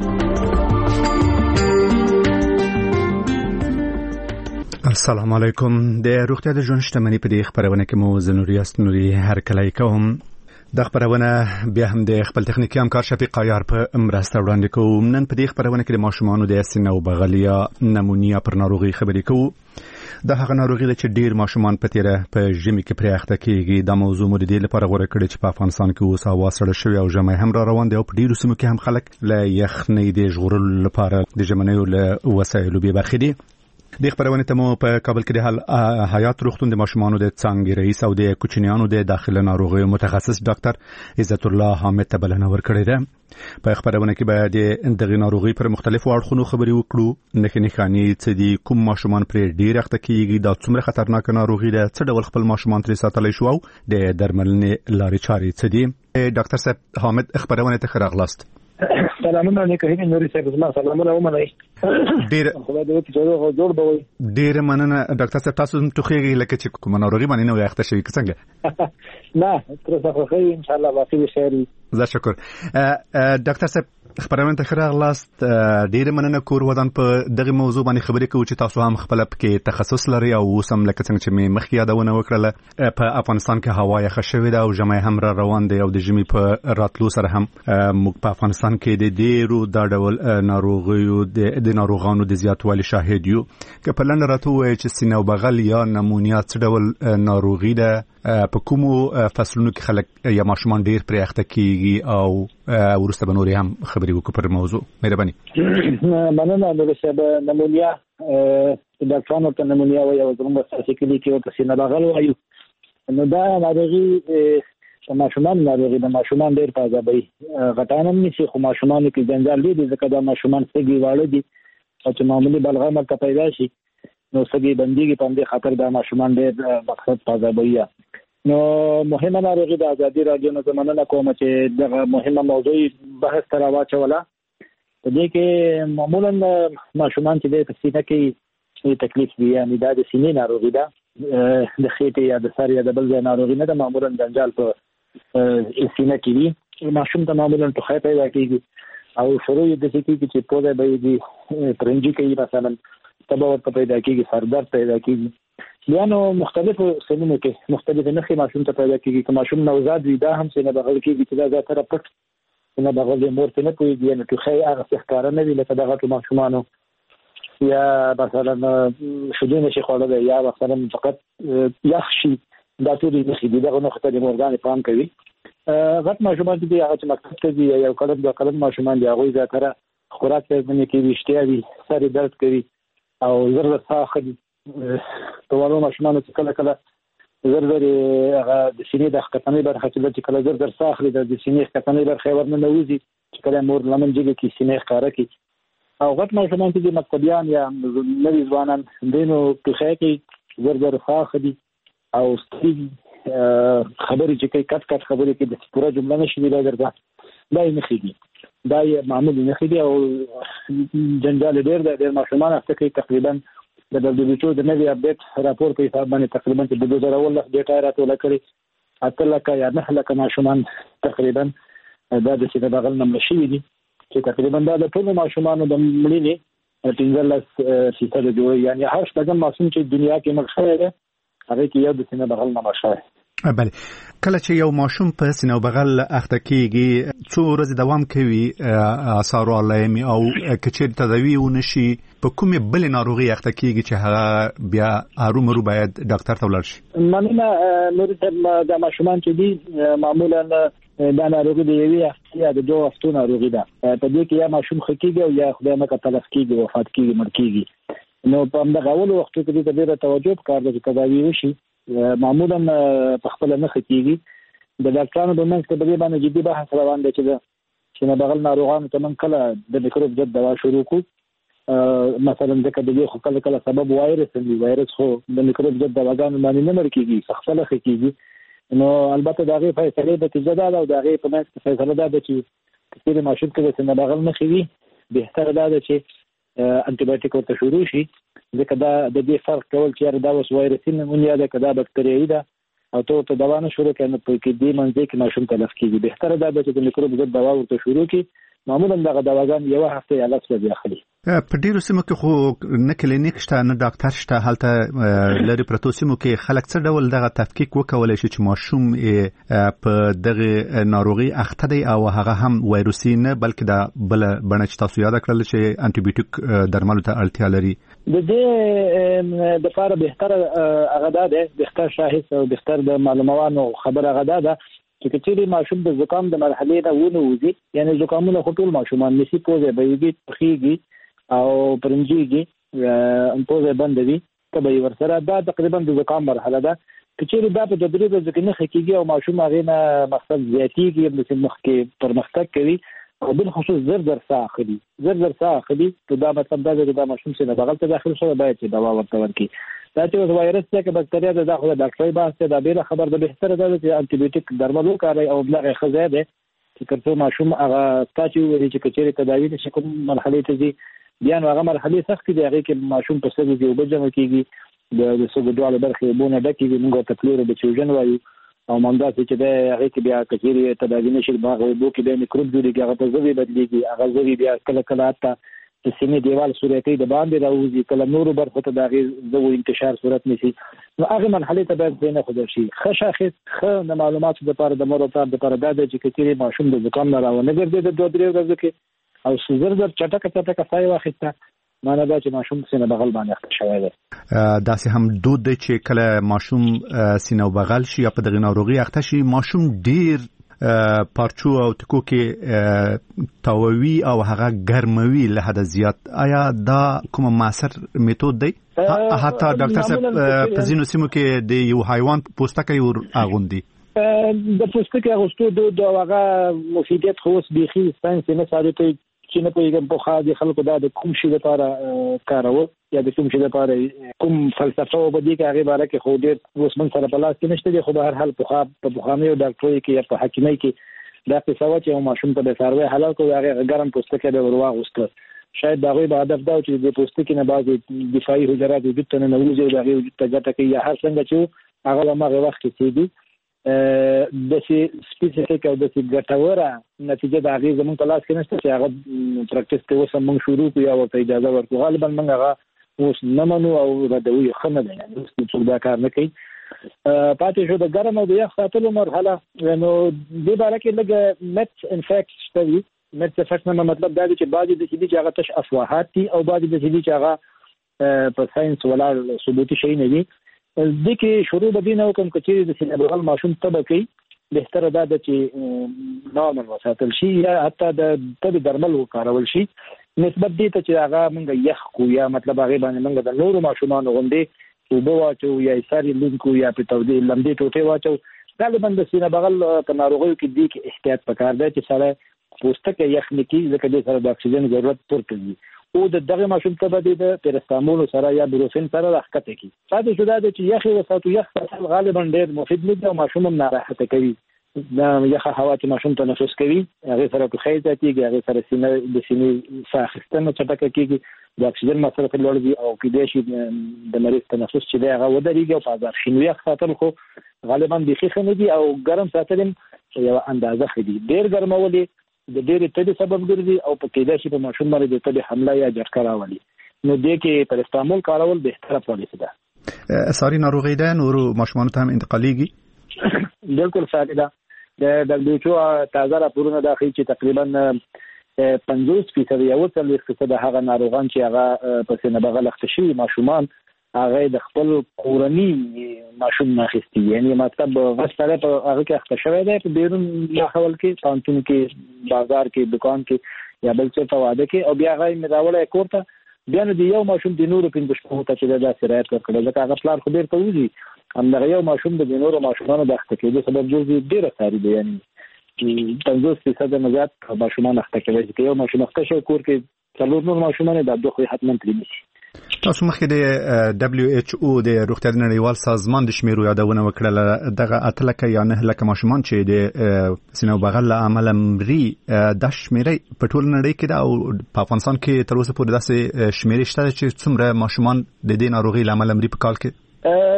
السلام علیکم. د روغتیا د ژوند شتمنی په دې خبرونه کې مو زنوریاست نوري هر کله کوم. د خبرونه بیا هم د خپل تخنیکی همکار شفیق قیار په مرسته وړاندې کوم. نن په دې خبرونه کې د ماشومانو د سینه او بغلیا نمونیا پر ناروغي خبرې کوو. د هغه ناروغي چې ډیر ماشومان په تیره په ژمي کې پرې اخته کیږي. د موضوع مو د دې لپاره غوړه کړې چې په افغانستان کې اوس هوا سړه شوې او ژمی هم را روان دی او په ډیرو سیمو کې هم خلک له یخنۍ د ژغورلو لپاره د ژمنیو له وسایلو بې برخې دي. د خبرونه ته مو په کابل کې د حیات روغتون د ماشومانو د څانګې رئیس او د کوچنیانو د داخله ناروغیو متخصص ډاکټر عزت الله حامد ته بلنه ورکړې ده. په خبرونه کې به د دغه ناروغي پر مختلفو اړخونو خبرې وکړو. نښانې څه دي، کوم ماشومان پرې ډیر اخته کیږي، دا څومره خطرناک ناروغي ده، څه ډول خپل ماشومان ترې ساتلی شو او د درملنې لارې چارې څه دي. ډاکټر صاحب حامد خبرونه ته راغلاست. سلامونه علیکم نوري صاحب، زما سلامونه ومنئ. ډیر مننه ډاکټر صاحب. تاسو هم ټوخیږئ لکه چې کومه ناروغي باندې نو اخته شوي که څنګه؟ نه تر څه خو ان شاء الله باقي بخیر. زه شکر. ډاکټر صاحب خبرونه ته راغلاست. ډیر مننه کور ودان په دغه موضوع باندې خبرې کوو چې تاسو هم خپل پکې تخصص لري او اوسم لکه څنګه چې مې مخکې یادونه وکړه په افغانستان کې هوا یخه شوې ده او ژمی هم را روان دی او د ژمي په راتلو سره هم موږ په افغانستان کې د ډیرو دا ډول ناروغیو د ناروغانو د زیاتوالي شاهد یو. که په لنډ راته ووایئ چې سینه او بغل یا نمونیا څه ډول ناروغي ده، په کومو فصلونو کې خلک یا ماشومان ډیر پرې اخته کیږي او ورسته به نورې هم خبرې وکړو پر موضوع. مهرباني. مننه نو صاحب. نمونیا ډاکټرانو ته نمونیا وایي او زموږ اساسي کلی کې ورته سینه بغل وایو. نو دا ناروغي ماشومان ناروغي د ماشومان ډیر په عذابوي. غټان هم نشي خو ماشومان کې جنجال دی ځکه دا ماشومان سګي واړه دي او چې معمولی بلغم ته پیدا شي نو سګي بنديږي په دې خاطر دا ماشومان ډیر مقصد په عذابوي. نو مهمه ناروغي د آزادي رادیو نه زمانه کوم چې دغه مهمه موضوعي بحث تر واچوله. په دې کې معمولا ماشومان چې د سینې کې تکلیف دی یعنی دا د سینې ناروغي ده، د خېټې یا د سر یا د بل ځای ناروغي نه ده. معمولا جنجال په سینې کې وي. ماشوم ته معمولا ټوخی پیدا کیږي او شروع یې د څه کې چې پوزه به یې پرنجي کوي، مثلا تبه پیدا کیږي، سر درد پیدا کیږي. بیا نو مختلفو سنونو کې مختلف نښې ماشوم ته پیدا کیږي. که ماشوم نوزاد وي دا هم سینه بغل کیږي چې دا زیاتره پټ سینه بغل یې مور ته نه پوهېږي، یعنې ټوخی هغه ښکاره نه وي لکه دغه ماشومانو. یا مثلا شیدې نشي خوړلی یا مثلا فقط یخ شي، دا ټول نښې دي. دغه نښو ته د مورګانې پام کوي. غټ ماشومان دي هغه چې مکتب ته ځي، یو کلن دوه کلن ماشومان دي، هغوی زیاتره خوراک ته باندې کې ویشتیا وي، سر یې درد کوي او زر زر ساه اخلي. په وړو ماشومانو چې کله کله زر زر هغه د سینې د ښکتنۍ برخه چې کله زر زر ساه اخلي، د سینې ښکتنۍ برخه یې ورننوځي چې کله مور لمن جګه کړي سینې ښکاره کړي. او غټ ماشومان چې دي مکتبیان یا نوي ځوانان دوی نو ټوخی کوي، زر زر ساه اخلي او ستړي خبرې چې کوي، کټ کټ خبرې کوي، د پوره جمله نشي ویلی درته. دا یې نښې دي، دا یې معمولي نښې دي او جنجال ډېر دی. ډېر ماشومان هفته کوي تقریبا د WHO د نوي اپډیټ راپور په حساب باندې تقریبا چې د 2019 ډیټا یې راټوله کړې 8 لکه یا 9 لکه ماشومان تقریبا دا د سینې بغل نه مړه شوي دي، چې تقریبا دا د ټولو ماشومانو د مړینې 15% جوړوي. یعنې هر شپږم ماشوم چې دنیا کې مړ شوی دی هغه کې یو د سینې بغل نه مړ شوی. بله، کله چې یو ماشوم په سینې بغل اخته کیږي څو ورځې دوام کوي آثار علایمي او که چیرې تداوی ونشي په کومې بلې ناروغي اخته کیږي چې هغه بیا ارومرو باید ډاکټر ته ولاړ شي؟ مننه نور د ماشومان چې دي معمولا دا ناروغي د یوې هفتې یا د 2 هفتو ناروغي ده. په دې کې یا ماشوم ښه کیږي او یا خدای نه کړه تلف کیږي، وفات کیږي، مړ کیږي. نو په همدغه اولو وختو کې د ډېره توجه پکار ده چې تداوی وشي. معمولا په خپل نه ښه کیږي. د ډاکټرانو په منځ کې په دې باندې جدي بحث روان دی چې د سینې بغل ناروغانو ته موږ کله د میکروب ضد دوا شروع کړو. مثلا ځکه د دې خو کله کله سبب وایرس وي، وایرس خو د میکروب ضد دواګانو باندې نه مړ کیږي، خپل ښه کیږي. نو البته د هغې فیصلې نتیجه دا ده او د هغې په منځ کې فیصله دا ده چې که چېرې ماشوم کې د سینې بغل نښې وي، بهتره دا ده چې انټي بایوټیک ورته شروع شي، ځکه دا د دې فرق کول چې دا اوس وایرسي نمونیا ده که دا بکتریایي ده او ته ورته دوا نه شروع کړې، نو په دې منځ کې ماشوم تلف کېږي. بهتره دا ده چې د میکروب ضد دوا ورته شروع کړي. معمولا دغه دواګان یوه هفته یا 10 ورځې اخلي. په ډیرو سیمو کې خو نه کلینیک شته نه ډاکټر شته. هلته لري پرتو سیمو کې خلک څه ډول دغه تفکیک وکولای شي چې ماشوم په دغه ناروغي اخته دی او هغه هم وایروسي نه بلکې د بل بڼه چې تاسو یاد کړل چې انټي بایوټیک درملو ته اړتیا لري؟ د دې د لپاره بهتره هغه ده، بهتر شاهد او بهتر د معلوماتو خبره هغه ده چې کچېرې ماشوم د زکام د مرحلې نه ونوځي، یعنی زکامونه خو ټول ماشومان نشي پوزه بهږي، پخېږي او پرنجيږي، پوزه بندوي، تبې ورسره دا تقریبا د زکام مرحله ده. کچېرې دا په تدریج ځکه نه خکېږي او ماشوم هغه نه مقصد زیاتېږي، د مخ کې پرمختګ کوي او بل خصوص زر زر ساه اخلي، زر زر ساه اخلي. دا مطلب دا چې دا ماشوم سینې بغل ته داخل شوی باید چې دوا ورته ورکړي. دا چې وایرس څه کې بکتریا ده دا خو د ډاکټرۍ بحث دی، دا بیره خبر ده. بهتره ده چې انټي بایوټیک درمل وکاروي او بلغه ښه ځای دی چې تر څو ماشوم هغه تا چې وویلې چې کچېرې تداوي نشي کوم مرحلې ته ځي، بیا نو هغه مرحلې سختې دي، هغې کې ماشوم په سږو کې اوبه جمع کېږي، د سږو دواړه برخې اوبو نه ډکې وي، موږ ورته فلوریډیفیوژن وایو. او همداسې چې دی هغې کې بیا کچېرې تداوي نشي، هغه اوبو کې بیا میکروب جوړېږي، هغه په ژوي بدلېږي، هغه ژوي بیا کله کله حتی د سینې دیوال صورتي د باندې راوځي، کله نورو برخو ته د هغې ژوو انتشار صورت نیسي. نو هغې مرحلې ته باید ځای نه ښودل شي. ښه شاخص ښه د معلوماتو دپاره د مور او پلار دپاره دا ده چې که چېرې ماشوم د زکام نه راونه ګرځېده 2-3 ورځو کې او زر زر چټکه ساه یې واخیسته، معنی دا چې ماشوم سینه بغل باندې اخته شوی دی. داسې هم دود دی چې کله ماشوم سینه بغل شي یا په دغه ناروغي اخته شي، ماشوم ډیر پارچو او ټکو کې تاووي او هغه ګرموي له حد زیات. آیا دا کوم مؤثر میتود دی؟ حتی ډاکټر صاحب په ځینو سیمو کې د یو حیوان پوستکی ور اغوندي. د پوستکی اغوستو د هغه مفیدیت خو اوس بیخي ساینس نه ثابت دی چې نه پوهېږم په خا د خلکو دا د کوم شي لپاره کارول یا د کوم شي لپاره کوم فلسفه و بدی کې هغه باره کې خو ډېر اوس من سره په لاس کې نشته دی. خو به هر حال په پخوانیو ډاکټرۍ کې یا په حکیمۍ کې دا قصه وه چې یو ماشوم ته د څاروي حلال کړو، د هغې ګرم پوستکی به ور واغوسته. شاید د هغوی به هدف دا و چې د پوستکي نه بعضې دفاعي حجرات وجود ته ننوځي او د هغې وجود ته ګټه کوي، یا هر څنګه چې هغه په هماغې وخت کې کېږي. داسې سپیسیفیک او داسې ګټوره نتیجه د هغې زموږ په لاس کې نشته چې هغه پراکټس کې اوس هم موږ شروع کړو یا ورته اجازه ورکړو. غالبا موږ هغه اوس نه منو او ردوو یې ښه نه دی، یعنې اوس څوک دا کار نه کوي. پاتې شو د ګرم او د یخ ساتلو مرحله، نو دې باره کې لږ میتس ان فیکټ شته وي میت افیکټ نه مطلب دا دی چې بعضی د چې هغه تش افواهات دي او بعضی د چې هغه په ساينس ولا ثبوتي شي نه دي. د کې شروع بدینه کوم کچې د سینې بغل ماشوم طبقي بهتره ده چې نورمال وساتل شي یا حتی د طبي درمل وکارول شي نسبت دې ته چې هغه موږ یخ کو یا مطلب هغه باندې موږ د نورو ماشومان غوندې وبو واچو یا ساري لونکو یا په تودې لمدې ټوټه واچو. غالبا د سینې بغل په ناروغیو کې دې کې احتیاط پکار دی چې سره پوستکه یخ نکي ځکه دې سره د اکسیجن ضرورت پوره کوي او د دغه ماشوم ته به د پیرستامول سره یا بروفین سره راخته کی. تاسو شودا د چې یخ وساتو یخ ساتل غالبا ډېر مفید نه دی او ماشوم هم ناراحته کوي. دا یخه هوا چې ماشوم تنفس کوي هغه سره په خېټه کېږي هغه سره سینې د سینې ساختنه چټکه کېږي د اکسیجن مصرف لوړ دی او کې د د مریض تنفس چې دی هغه ودرېږي او په ځار شنو یخ ساتل خو غالبا د خېخه نه دی او ګرم ساتل یو اندازه خدي ډېر ګرمولې د ډېر تبي سبب ګرځي او په کې د شي په ماشوم باندې د تبي حمله یا جرقه راولي. نو دې کې پر استعمال کارول بهتره پالیسي ده. ساري ناروغي ده نور ماشومان ته هم انتقاليږي. بالکل صحیح ده. د WHO تازه راپورونه دا ښیي چې تقریبا 50% یا 40% هغه ناروغان چې هغه په سینه بغل اخته شوي ماشومان هغه د خپل کورني ماشوم ناخستي یعنی مطلب غسره په هغه کې اخته شوی دی په بیرون ماحول کې پانتون کې بازار کې دکان کې یا بل څه په واده کې او بیا هغه مراوله کوړه بیا نو د یو ماشوم د نورو په بشپړه ته چې دا سرایت کړل ځکه هغه پلار خو ډیر ته وځي همدغه یو ماشوم د نورو ماشومانو د اخته کېدو سبب جوړي ډیره ساري دی یعنی 50% نه زیات ماشومان اخته کوي چې یو ماشوم اخته شو کور کې څلور نور ماشومان د دوه حتما ترمشي. تاسو مخکې د WHO د روغتیا نړیوال سازمان د شمیرو یادونه وکړه دغه اتلکه یا نه لکه ماشومان چې د سینو بغل عمل مري د شمیرې په ټول نړۍ کې دا او په افغانستان کې تر اوسه پورې داسې شمیرې شته چې څومره ماشومان د دې ناروغي عمل مري په کال کې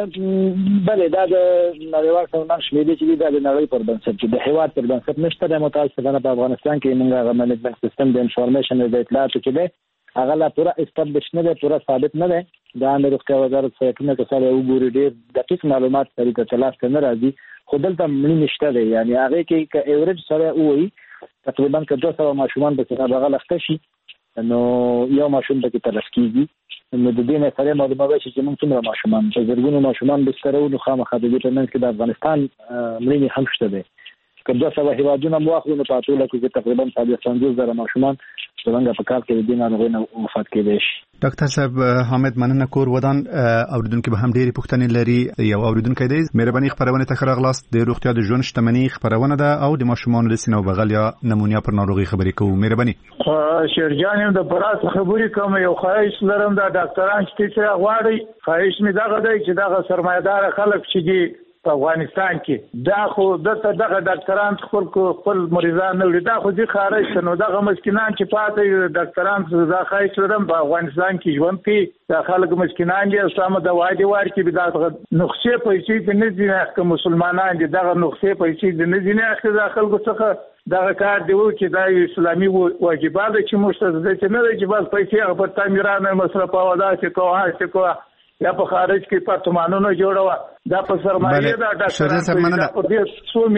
بله دا د نړیوال سازمان شمیرې چې د نړۍ پر بنسټ چې د هیواد پر بنسټ نشته د متاسفانه په افغانستان کې موږ منیجمنت سیستم د انفارمیشن د اطلاعاتو چې ده هغه لا پورا استابلیش نه ده پورا ثابت نه ده د امریکا وزارت سیاحت کې سره وګوري ډېر دقیق معلومات طریقه تلاش نه راځي خو دلته مړي نشته ده یعنی هغه کې ک ایوریج سره وایي تقریبا ک 200 ماشومان په سره بغل اخته شي نو یو ماشوم د کې تلف کیږي نو د دې نه سره معلومات چې موږ څومره ماشومان په زرګونو ماشومان د سره نو خامخا د دې په منځ کې د افغانستان مړي هم شته ده کله چې هیوادونه مواخلو په ټوله کې تقریبا 150,000 ماشومان څنګه په کال کې د دین ناروغۍ وفات کېدل شي. ډاکټر صاحب حامد مننه کور ودان اوریدونکو به هم ډېری پوښتنې لري یو اوریدونکو دی مهرباني خبرونه ته راغلاست د روغتیا د ژوند شتمنۍ خبرونه ده او د ماشومان د سینو بغل یا نمونیا پر ناروغي خبرې کوو مهرباني. شیرجان د پراس خبرې کوم یو خواهش لرم د ډاکټران چې غواړي خواهش می دغه دی چې دغه سرمایدار خلک چې دي په افغانستان کې دا خو دغه ډاکټران خپل مریضان نه لري دا خو دي خارج نو دغه مسکینان چې پاتې ډاکټران دا خایس لرم په افغانستان کې ژوند کوي دا خلک مسکینان دي سم د وادي ور کې به دا نقشې پیسې د نه دي که مسلمانان دي دغه نقشې پیسې د نه دي نه د خلکو څخه دغه کار دی چې دا اسلامي واجبات چې موږ ته نه دي چې بس پیسې په تعمیرانه مصرف او دا چې کوه یا په خارج کې پارتمانونو جوړوا دا په سرمایه دا ډاکټرانو په دې 100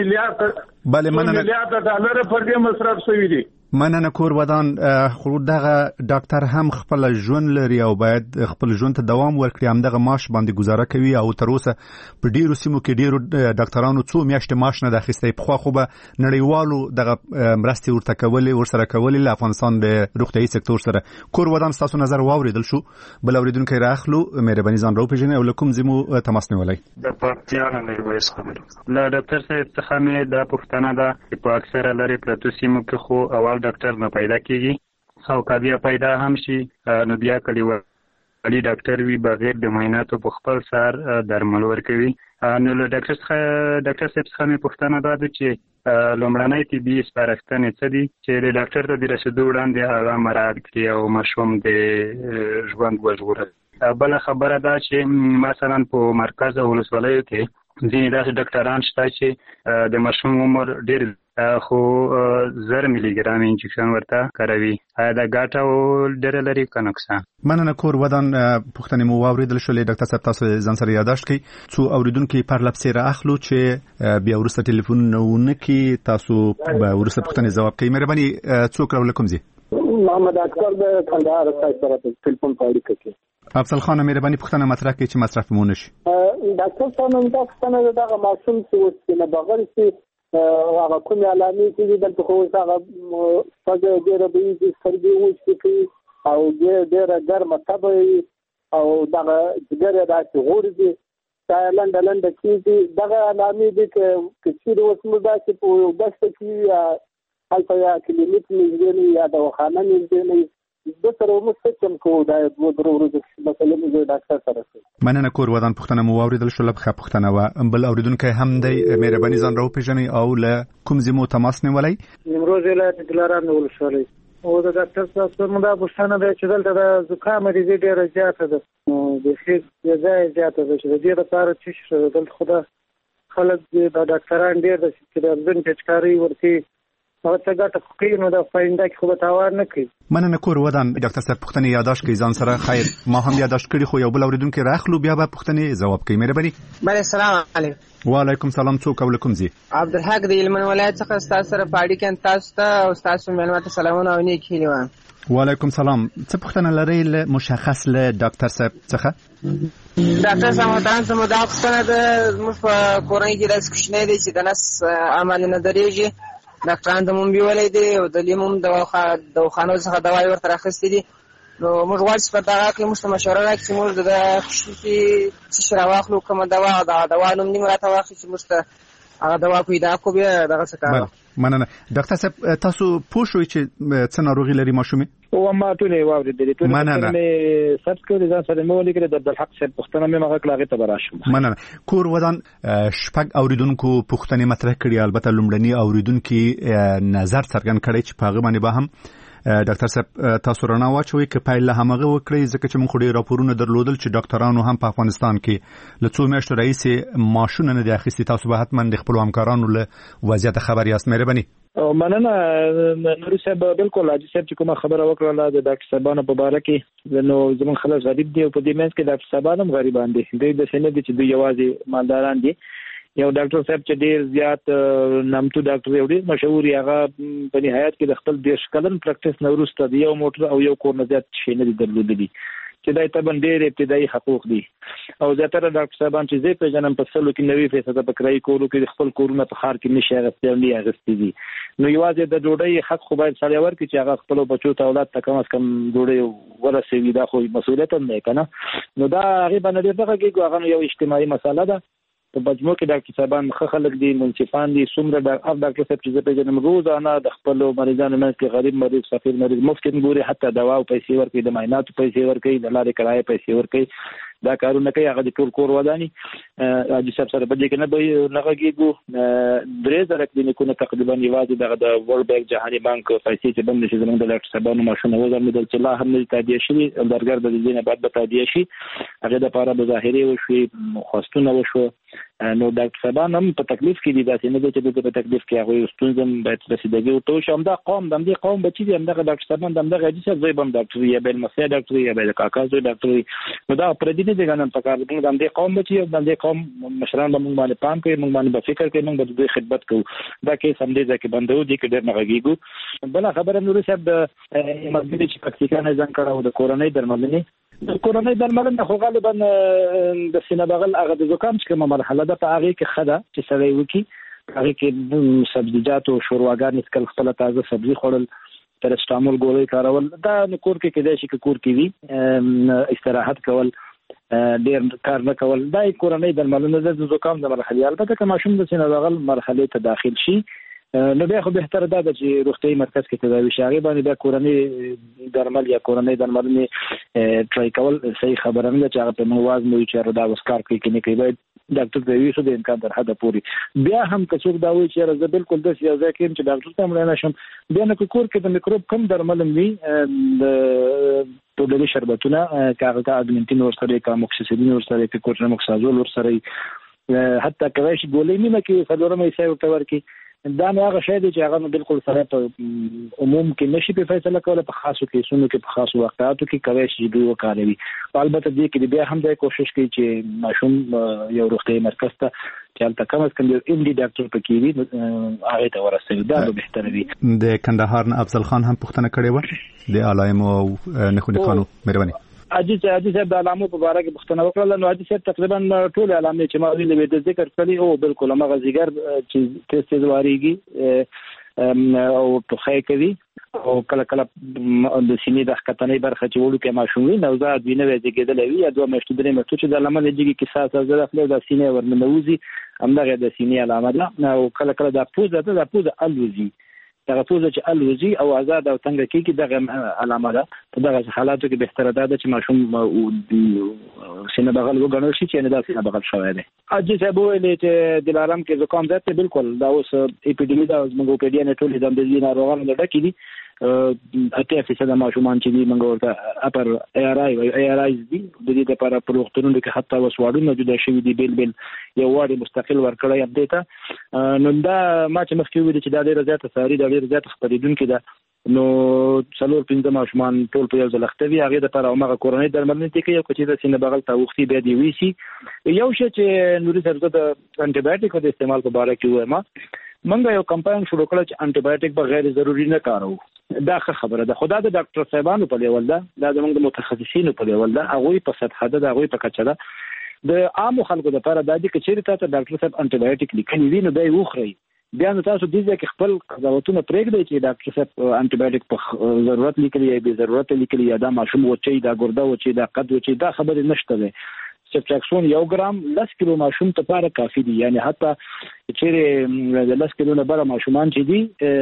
میلیارډ ډالر پر دې مصرف شوی دي. مننه کور ودان خو دغه ډاکټر هم خپل ژوند لري او باید خپل ژوند ته دوام ورکړي هم دغه معاش باندې گزاره کوي او تر اوسه په ډیرو سیمو کې ډیرو ډاکټرانو څو میاشتې معاش نه اخیستی په خو به نړیوالو دغه مرستې ورته کولې ورسره کولې له افغانستان د روغتیايي سکتور سره کور ودان تاسو نظر واوریدل شو بل اوریدونکو راخلو مهرباني ځان راوپېژنئ او لکم زمو تماس نیولای د پارتیانو نه وایس خبرو له ډاکټر صاحب څخه مې د پښتنه ده چې په اکثره لري پرتو سیمو کې خو اول ډاکټر نه پیدا کیږي او کبیا پیدا هم شي نو بیا کلی ولی ډاکټر وی بغیر د معایناتو په خپل سر درمل ورکوي نو له ډاکټر صاحب څخه مې پوښتنه ده چې لومړنۍ طبي سپارښتنې څه دي چې د ډاکټر ته د رسیدو وړاندې هغه مراعات کړي او ماشوم د ژوند وژغوري. بل خبره ده چې مثلا په مرکز او ولسوالیو کې ځینې داسې ډاکټران شته چې د ماشوم عمر ډېر خو 1000 ملي ګرام انجکشن ورته کاروي. آیا دا ګټه او ډېر لري که نقصان؟ مننه. کور ودان پوښتنې مو واوریدل شولې. ډاکټر صاحب تاسو ځان سره یاداشت کړئ څو اوریدونکو پر لپسې را اخلو چې بیا ورسته ټلیفون نه کی تاسو به ورسته پوښتنې جواب کوي. مهرباني څوک راولکم زی؟ محمد اکبر د کندهار سره ټلیفون په اړیکه کې. افضل خان مهرباني پوښتنه مطرح کړئ چې مصرف مو نشي. ډاکټر صاحب نن دا پوښتنه دغه معصوم چې نه بغیر چې هغه کوم علامې چې دلته خو هغه فزه ډېره به دي سرګي وشي او ډېره ګرمه تبه او دغه ډېره داسې غورځي تا لنډه کېږي. دغه علامې دي که چیرې اوس موږ داسې په دښته کې هلته یا کلینیک نږدې نه یا دواخانه نږدې نه د سره موږ څه چم کوو دا 2 ورځې مثلا موږ ډاکټر سره کوو. مننه. کور ودان پوښتنه مو واوریدل شو. لبخه پوښتنه و بل اوریدونکو هم دی. مهرباني ځان راو پیژنئ او له کوم زمو تماس نیولای؟ نیمروز ولایت دلارام ولسوالۍ. او د ډاکټر صاحب څخه دا پوښتنه ده چې دلته د زکام مریضي ډېره زیاته ده. د خېټې ځای زیاته ده چې د دې لپاره څه شي دلته خو دا خلک د ډاکټران ډېر د سکرین پچکاري ورته هغه څه ګټه کوي نو دا فاینده کې خو به تاوان نه کوي. مننه. کور ودان ډاکټر صاحب پوښتنه یاداشت کړئ ځان سره. خیر ما هم یاداشت کړی خو یو بل اوریدونکو راخلو بیا به پوښتنه جواب کوي. مهرباني. بله السلام علیکم. وعلیکم السلام. څوک ولکم زی؟ عبدالحق د هلمند ولایت څخه تاسو سره پاړی کې تاسو ته او تاسو مېلمه ته سلامونه او نیک هیله. وعلیکم السلام. څه پوښتنه لرئ مشخص له ډاکټر صاحب څخه؟ ډاکټر صاحب تاسو مو دا پوښتنه ده موږ په کورنۍ کې داسې کوچنی دی چې د نس عمل نه درېږي. ډاکټران ته مونږ بیولې دي او د لیموم دواخانو څخه دوايي ورته راخیستې دي. نو موږ غواړو چې په دغه کې موږ ته مشوره راکړي چې موږ د خصوصي څه شی راواخلو، کومه دوا د دوا نوم نیم راته واخلي چې موږ ته هغه دوا پیدا کړو بیا دغه څه کار. مننه. ډاکټر صاحب تاسو پوه شئ چې څه ناروغي لري ماشومې؟ او ما ټولې واورېدلې ټولې مې سبس کړې ځان سره مې ولیکل د عبدالحق صاحب پوښتنه مې هغه کله هغې ته به راشم. مننه. کور ودان شپږ اوریدونکو پوښتنې مطرح کړي. البته لومړني اوریدونکي نظر څرګند کړی چې په هغه باندې به هم ډاکټر صاحب تاسو رڼا واچوي که پیل له همغه وکړئ ځکه چې موږ خو ډېر راپورونه درلودل چې ډاکټرانو هم په افغانستان کې له څو میاشتو راهیسې ماشونه نه دي اخیستي. تاسو به حتما د خپلو همکارانو له وضعیت خبر یاست. مهرباني. مننه نوري صاحب. بالکل حاجي صاحب چې کومه خبره وکړه د ډاکټر صاحبانو په باره کې نو زموږ خلک غریب دي او په دې منځ کې ډاکټر صاحبان هم غریبان دي. دوی داسې نه دي چې دوی یوازې مالداران دي. یو ډاکټر صاحب چې ډېر زیات نامتو ډاکټر یو ډېر مشهور هغه په نهایت کې د خپل 10 کلن پریکټس نه وروسته د یو موټر او یو کور نه زیات شي نه دي درلودلي چې دا تبن ډېر ابتدایي حقوق دي. او زیاتره ډاکټر صاحبان چې زه پیژنم په سلو کې 90% په کرایي کورو کې خپل کورونه په ښار کې نشي اغوستي او نه اغوستي دي. نو یوازې د ډوډۍ حق خو باید سړی ورکړي چې هغه خپلو بچو ته اولاد ته کم از کم ډوډۍ ورسوي. دا خو مسؤلیت هم دی که نه. نو دا هغې باندې ډېر دغه کېږو هغه یو اجتماعي مسله ده. په مجموع کې ډاکټر صاحبان ښه خلک دي، منصفان دي. څومره ډاکټر صاحب چې زه پیژنم روزانه د خپلو مریضانو منځ کې غریب مریض فقیر مریض مفت ګوري، حتی دوا او پیسې ورکوي، د معایناتو پیسې ورکوي، د لارې کرایې پیسې ورکوي. دا کارونه کوي هغه د ټول کور وداني. حاجي صاحب سره په دې کې نه غږېږو. 3000 کلینیکونه تقریبا یوازې دغه د ورلډ بانک جهاني بانک پیسې چې بند نشي زموږ د ډاکټر صاحبانو ماشونه وزرمېدل چې لا هم نه دي تادیه شوي. درګر د دې نه بعد به تادیه شي. هغې دپاره مظاهرې وشوې، خواستونه وشوه. نو ډاکټر صاحبان هم په تکلیف کې دي. داسې نه دی چې دلته په تکلیف کې هغوی ستونزه هم باید رسیدګي ورته وشي. همدا قوم د همدې قوم بچي دي، همدغه ډاکټر صاحبان د همدغه حاجي صاحب زوی به هم ډاکټر وي، یا به یې لمسی ډاکټر وي، یا به یې د کاکا زوی ډاکټر وي. نو دا پردي نه دي که نه پکار. موږ د همدې قوم بچي او د همدې قوم مشران به موږ باندې پام کوي، موږ باندې به فکر کوي، موږ به د دوی خدمت کوو. دا کیس همدې ځای کې بندوو، دې کې ډېر نه غږېږو. بله خبره نوري صاحب د مزګري چې پکتیکا نه ځان کړی و د کورنۍ درملنې. د کورنۍ درملنه خو غالبا د سینه بغل هغه د زکام چې کومه مرحله ده په هغې کې ښه ده چې سړی وکړي. په هغې کې سبزیجات او شورواګانې څکل، خپله تازه سبزي خوړل، پرسټامول ګولۍ کارول. دا نو کور کې کېدای شي که کور کې وي استراحت کول، ډېر کار نه کول. دا کورنۍ درملنه ده د زکام د مرحلې. البته که ماشوم د سینه بغل مرحلې ته داخل شي نو بیا خو بهتره ده چې روغتیايي مرکز کې تداوي شي. هغې باندې بیا کورنۍ درمل یا کورنۍ درملنې ټرای کول صحیح خبره نه ده چې هغه په موازم وي چې دا اوس کار کوي که نه کوي. باید ډاکټر ته ویسو د امکان تر حده پورې. بیا هم که څوک دا وایي چې زه بالکل داسې یو ځای کې یم چې ډاکټر ته مړی نه شم، بیا نو که کور کې د میکروب کم درمل هم وي، د پوډري شربتونه که هغه که اګمنټین ورسره وي، که اموکسیسیلین ورسره وي، که کوټرموکسازول ورسره وي، حتی کولای شي ګولۍ نیمه کې څلورمه حصه ورته ورکړي. دا نه هغه شی دی چې هغه بالکل سره په عموم کې نشي په فیصله کوله، په خاصو کیسونو کې په خاصو واقعاتو کې کوي چې دوی وکړي. البته دې کې بیا هم د کوشش کوي چې ماشوم یو روغتیايي مرکز ته چې البته کم از کم یو MD ډاکټر پکې وي هغه ته ورسېږي، دا به بهتره وي. د کندهار نه افضل خان هم پوښتنه کړې و د علایمو او نخودي خانو مهرباني. حاجی صاحب د علامو په اړه کې پوښتنه وکړه. نو حاجی صاحب تقریبا ټول علامې چې ما ویلې د ذکر کړي او بالکل هغه زیګر چې تیز واریږي او ټوخی کوي او کله کله د سینې د ښکتنې برخه چې وړو کې ماشوم وي نوزاد وینه وځي وي یا 2 میاشتې 3 میاشتې چې د علامه لږی کې ساس زړه خپل د سینې ورننوزي همدغه د سینې علامه ده. او کله کله د پوزه الوزي دغه پوزه چې الوزي او آزاد او تنګ کیږي دغه علامه ده. په دغه حالاتو کې بهتره ده چې ماشوم سینه بغل وګڼل شي چې نه دا سینه بغل شوی دی. حاجی صاحب ویلي چې د لارم کې زکام ذات بالکل دا اوس اپیډیمی دا موږ په دې نه ټول د دې ناروغانو د ډکې دي 80% ماشومان چې دي موږ ورته اپر ARI دي د دې لپاره په وختونو کې حتی وسواړونه جدا شوي دي بیل یو واري مستقل ورکړی اپډیټ. نو دا ما چې مخکې ویل چې دا ډېر زیات ساري دا ډېر زیات خبرېدونکو ده. نو 4-5 ماشومان ټول په یو ځل اختوي هغه د لپاره هغه کورونی درملنه کوي او چې د سینې بغل ته وختي به دی ویسي. یو شی چې نوري سره د انټي بایوټیک د استعمال په اړه کې وایم منګه یو کمپاین شروع کړل چې انټي بایوټیک بغیر ضروري نه کارو. دا خبره ده. خدای د ډاکټر صاحبانو په لیول ده، دا زموږ د متخصصینو په لیول ده، هغه په سطح ده، هغه په کچه ده. د عام خلکو لپاره د دې کچېری ته ډاکټر صاحب انټي بایوټیک لیکلي دي نو به یې وخوري. بیا نو تاسو دې ځکه خپل قضاوتونه پرېږدئ چې ډاکټر صاحب انټي بایوټیک په ضرورت لیکلي یا به ضرورت لیکلي یا دا ماشوم وچی دا ګرده وچی دا قد وچی دا خبره نشته ده. سپټاکسون 1 ګرام 10 کیلو ماشوم ته لپاره کافي دي. یعنی حتی چې د 10 کیلو نه بره ماشومان چې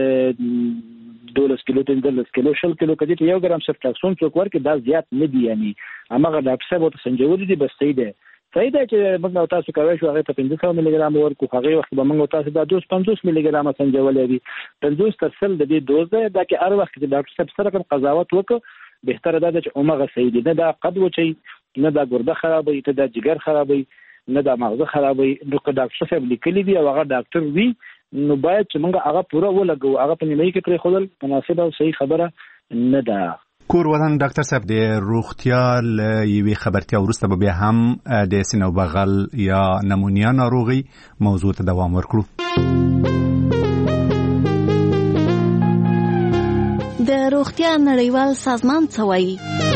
دي 12 کیلو 13 کیلو 10 کیلو کدي 1 ګرام سپټاکسون څوک ورکړي دا زیات نه دي. یعنی هغه ډاکټر صاحب ته سنجول دي بس صحیح ده. صحیح ده چې موږ تاسو کوي شو هغه ته 500 ملي ګرام ورکو هغه وخت به موږ تاسو دا 250 ملي ګرام سنجولې دي. 50 تر 100 د دې دوز ده دا کې هر وخت د ډاکټر صاحب سره قضاوت وکړو بهتره ده چې عمره صحیح دي. نه دا قد وچی نه دا ګرده خرابوي ته دا جګر خرابوي نه دا مغز خرابوي. نو که ډاکټر صاحب لیکلي دی او هغه ډاکټر وي نو باید چې موږ هغه پوره ولګو. هغه په نیمه کې پرې خودل مناسب او صحیح خبره نه ده. کور ودان ډاکټر صاحب د روغتیا یوې خبرتیا ورسته به بیا هم د سینې بغل یا نمونیا ناروغي موضوع ته دوام ورکړو. د روغتیا نړیوال سازمان څه وایي؟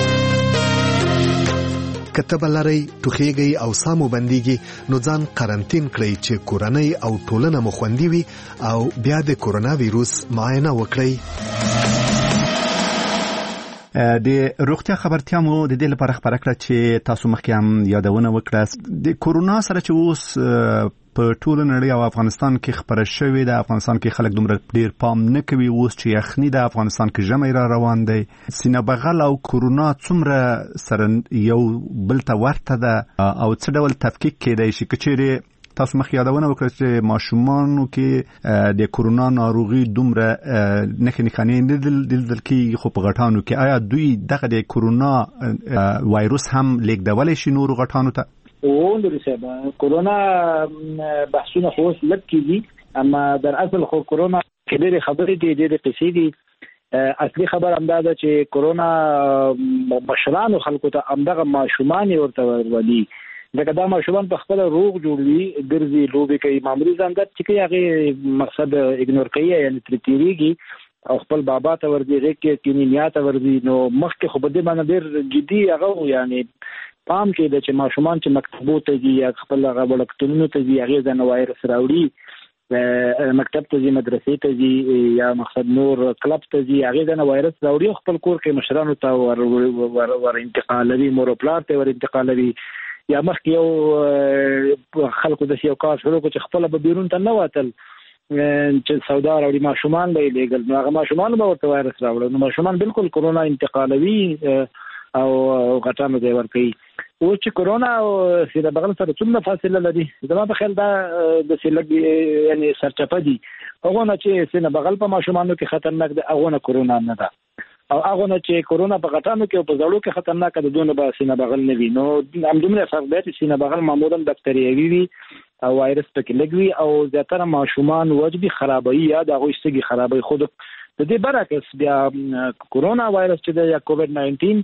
کتب لري ټوخیږي او سامو بنديږي نو ځان قرنټین کړئ چې کورنۍ او ټولنه مو خوندي وي او بیا د کورونا وایروس معاینه وکړئ. د روغتیا خبرتیا مو د دې لپاره خبره کړه چې تاسو مخکې هم یادونه وکړه د کورونا سره چې اوس په ټول نړۍ او افغانستان کې خبره شوې ده. افغانستان کې خلک دومره ډیر پام نه کوي اوس چې یخني د افغانستان کې ژمی را روان دی. سینه بغل او کورونا څومره سره یو بل ته ورته ده او څه ډول تفکیک کېدای شي؟ کچېرې تاسو مخ یادونه وکړه چې ماشومانو کې د کورونا ناروغي دومره نښانې نه دل کې خو په غټانو کې آیا دوی دغه د کورونا وایروس هم لیږدولی شي نورو غټانو ته؟ نوري صاحب کورونا بحثونه خو اوس لږ کېږي اما در اصل خو کورونا کې ډېرې خبرې دي ډېرې قصې دي. اصلي خبر همدا ده چې کورونا مشرانو خلکو ته همدغه ماشومان ورته ورولي دغه دا ماشومان په خپل روغ جوړوي ګرځي لوبي کوي معمولی ځان د چې هغه مقصد اګنور کوي یعنی تریریږي او خپل بابا ته ورځي ریکه کینیا ته ورځي. نو مخکې خو بده باندې ډېر جدي هغه یعنی پام کې د چې ماشومان چې مکتبو ته ځي یا خپل هغه وړکتونونو ته ځي هغه ځنه وایرس راوړي مکتب ته ځي مدرسې ته ځي یا مقصد نور کلب ته ځي هغه ځنه وایرس راوړي خپل کور کې مشرانو ته ور انتقالوي مور پلار ته ور انتقالوي یا مخکې یو خلکو د یو کار شروع چې خپل به بیرون ته نه واتل چې سودا راوړي ماشومان به لګل نو هغه ماشومان به ورته وایرس راوړي. نو ماشومان بالکل کورونا انتقالوي او غټانو دی ورکي. او چې کورونا او سینه بغل سره څومره فاصله لري زما په خیال دا د سیلګ یعنی سرچپه دي. هغه نه چې سینه بغل په ماشومانو کې خطرناک ده هغه نه کورونا نه ده او هغه نه چې کورونا په غټانو کې او په زړو کې خطرناک ده دونه به سینه بغل نه وي. نو همدومره فرق دی چې سینه بغل معمولا بکتریاوي وي او وایرس پکې لګوي او زیاتره ماشومان وجبي خرابوي یا د هغوی سږي خرابوي. خو د دې برعکس بیا کورونا وایرس چې د یا کووډ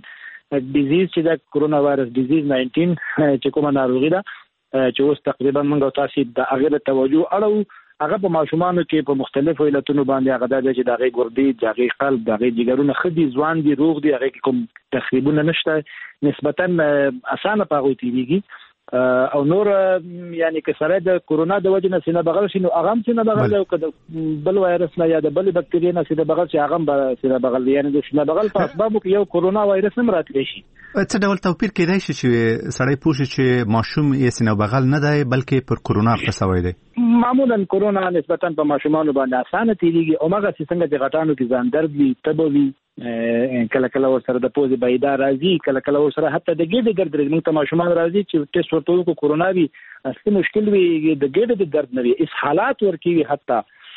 19 ډیزیز چې د کورونا وایرس ډیزیز 19 چې کومه ناروغي ده چې اوس تقریبا موږ تاسو د هغه توجه اړو هغه په ماشومانو کې په مختلفو علتونو باندې هغه د چې دغه ګردې دغه قلب دغه جګرونه خدي ځوان دي روغ دي هغه کوم تخریبونه نشته نسبتا اسانه پاغوي تیږي او نور یعنی که سره د کورونا د وجه نه سینه بغل شي نو هغه سینه بغل او بل وایرس نه یا د بل بکټریا نه سینه بغل شي هغه سینه بغل یعنی د سینه بغل په اسبابو کې یو کورونا وایرس هم راتلی شي. څه ډول توپیر کېدای شي چې سړی پوه شي چې ماشوم یې سینه بغل نه دی بلکې پر کورونا اخته دی؟ معمولا کورونا نسبتا په ماشومانو باندې اسانه تیریږي او مګر څنګه د غټانو کې ځان درد وي تبوي کله کله ورسره د پوزې بایدا راځي کله کله ورسره حتی د ګېډې درد راځي. موږ ته ماشومان راځي چې ټیسټ ورته وکړو کورونا وي اصلي مشکل وي د ګېډې د درد نه وي اسهالات ورکوي حتی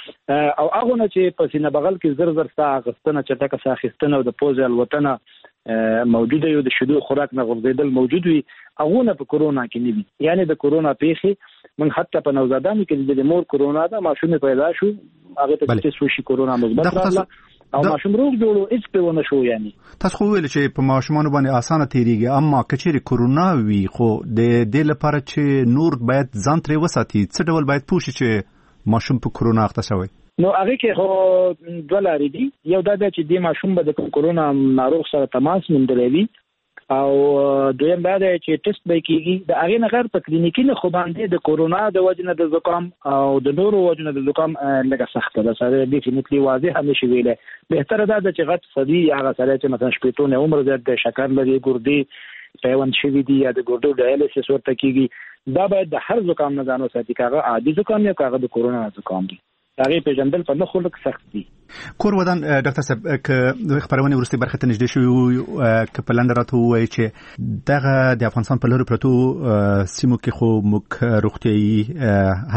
او هغه نه چې په سینه بغل کې زر زر ساه اخیستنه چټکه ساه اخیستنه او د پوزې الوتنه موجوده یو د شیدو خوراک نه غورځیدل موجود وي هغه نه په کورونا کې نه وي. یعنی د کورونا پیښې من حتی په نوزادانو کې د مور کورونا ده ماشوم پیدا شو هغه ته ټیسټ وشي کورونا مثبت راغله او ماشوم روغ جوړو هیڅ په ونه شو. یعنی تاسو خو ویل چې په ماشومان باندې اسانه تیریږي اما کچېری کورونا وی خو د دې لپاره چې نور باید ځان ترې وساتي څه ډول باید پوښي چې ماشوم په کورونا اخته شوی؟ نو هغه کې خو دوه لارې دي. یو دا چې د ماشوم به د کورونا ناروغ سره تماس موندلی وي او دویم دا چې ټیسټ به کیږي د هغه نه غیر په کلینیکي نه خو باندې د کورونا د وجنه د زکام او د نورو وجنه د زکام لږه سخته ده سره ډیفینیټلی واضح هم شي ویله. بهتره ده چې غټ صدی هغه سره چې مثلا شپېتونه عمر زیات د شکر لري ګردې پیوند شوی دی یا د ګردو ډایلیسیس ورته کیږي دا باید د هر زکام نه ځانو ساتي کاغه عادي زکام یا کاغه د کورونا زکام دی هغه پیژندل په نه خلک سخت دي. کور ودان ډاکټر صاحب ک خبرونه ورسته برخه ته نږدې شو ک په لاندې راته وایي چې دغه د افغانستان په لوري پروتو سیمو کې خو موږ روغتيایي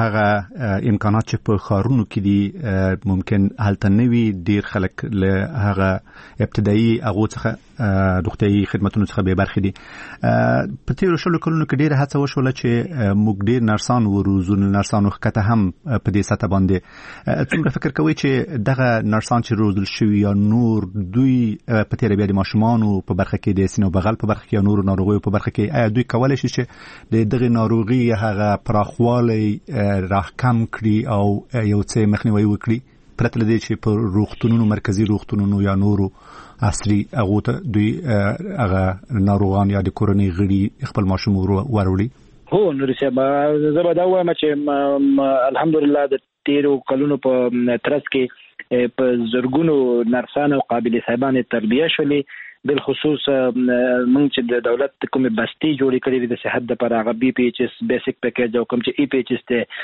هغه امکانات چې په خارونو کې دي ممکن هلته نوي ډیر خلک له هغه ابتدایي هغه څخه روغتيایي خدماتونو څخه به برخه دي. په تیر شلو کلونو کې ډیر هڅه وشوله چې موږ ډیر نرسان وروزون نرسانو خته هم په دې سطح باندې څومره فکر کوي چې دغه نرسان چې روزل شوی یا نور دوی په تیر بیا د ماشومانو په برخه کې د سینو بغل په برخه کې یا نور ناروغیو په برخه کې آیا دوی کولای شي چې د دغه ناروغي هغه پراخوالی راکم کړي او یو څه مخنیوي وکړي پرته له دې چې په روغتونونو مرکزی روغتونونو یا نورو عصري هغه ته دوی هغه ناروغان یا د کورنۍ غړي خپل ماشوم وروړي؟ هو نورسه زه به دا وایم چې الحمدلله د تیرو کلونو په ترڅ کې په زرګونو نرسانو او قابل صاحبان تربیه شولې بالخصوص موږ چې د دولت کومه بستي جوړې کړې د صحت د پراغه بي پی ایچ اس بیسیک پیکیج او کوم چې ای پی ایچ اس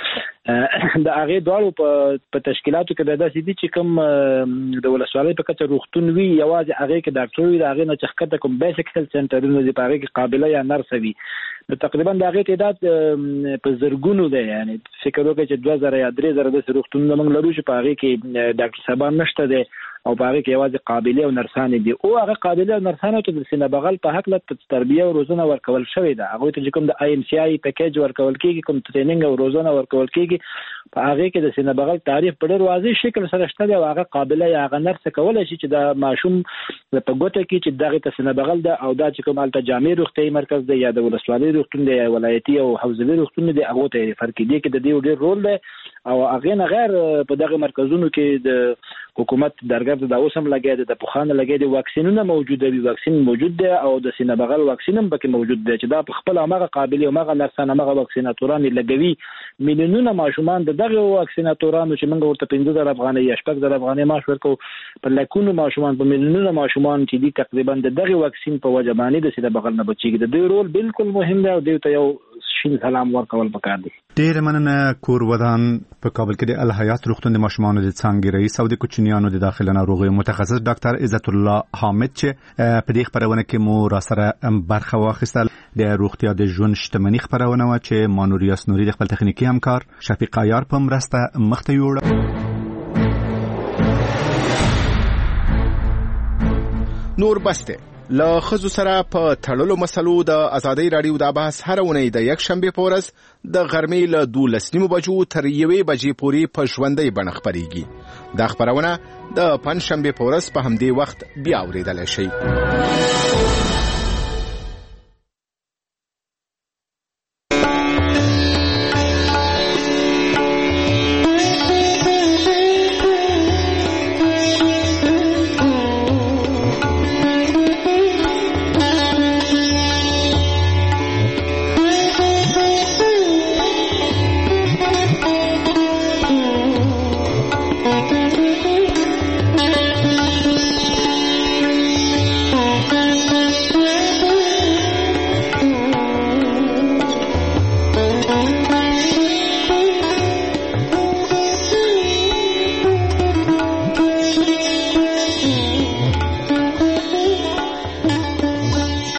ته د هغه دوړو په تشکیلاتو کې د داسې دي چې کوم د ولسوالۍ په کچه روغتون وي یوازې هغه کې ډاکټر وي هغه نه چخکته کوم بیسیک هیلث سنټرونه دي په هغه کې قابله یا نرس وي نو تقریبا د هغه تعداد په زرګونو دی. یعنی فکر وکړئ چې 2000 یا 3000 د روغتونونو موږ لرو چې په هغه کې ډاکټر صاحبان نشته دي او په هغه کې یوازې قابلیت او نرسان دي او هغه قابلیت او نرسان ته د سینه بغل په حق له تربیه او روزنه ورکول شوی ده. هغه ته کوم د آی ام سی آی پیکیج ورکول کیږي کوم ټریننګ او روزنه ورکول کیږي په هغه کې د سینه بغل تعریف په ډېر واضح شکل سره شته دی او هغه قابلیت هغه نرس کولای شي چې د ماشوم په ګوته کې چې دغه سینه بغل ده او دا چې کوم الته جامع روغتي مرکز دی یا د ولسوالۍ روغتون دی یا ولایتي او حوزوي روغتون دی هغه ته فرق دی کې د دې ډېر رول دی او هغه نه غیر په دغه مرکزونو کې د حکومت درګرد د اوسم لګید د پوخانه لګید واکسینونه موجوده وي واکسین موجود دی او د سینه بغل واکسین هم پکې موجود دی چې دا په خپل هغه قابلیت او هغه نرسانه هغه واکسیناتوران لګوي میلیونونه ماشومان دغه واکسیناتورانو چې موږ ورته 15000 افغانۍ یا 10000 افغانۍ معاش ورکو په لکونو ماشومان په میلیونونه ماشومان چې دي تقریبا دغه واکسین په وجه باندې د سینه بغل نه بچیږي د دوی رول بالکل مهم دی او دوی ته یو شین سلام ورکول پکار دي. ډیر مننه کور ودان په کابل کې د الحیات روغتون د ماشومانو د څنګه رئیس او د کوچنیانو د داخله ناروغیو متخصص ډاکټر عزت الله حامد چې په دې خبرونه کې مو را سره برخه واخیستل. د روغتیا د ژوند شتمنۍ خبرونه و چې مانوریاس نوري د خپل تخنیکی همکار شفیق عیار په مرسته مخته یوړه. نور بسته له خزو سره په تړلو مسلو د ازادي رادیو د بحث هر اونۍ د یک شنبه په ورځ د غرمې له 12 بجو تر 1 بجې پورې په ژوندۍ بڼه خپرېږي. دا خبرونه د پنځشنبه په ورځ په همدې وخت بیا اورېدل شي.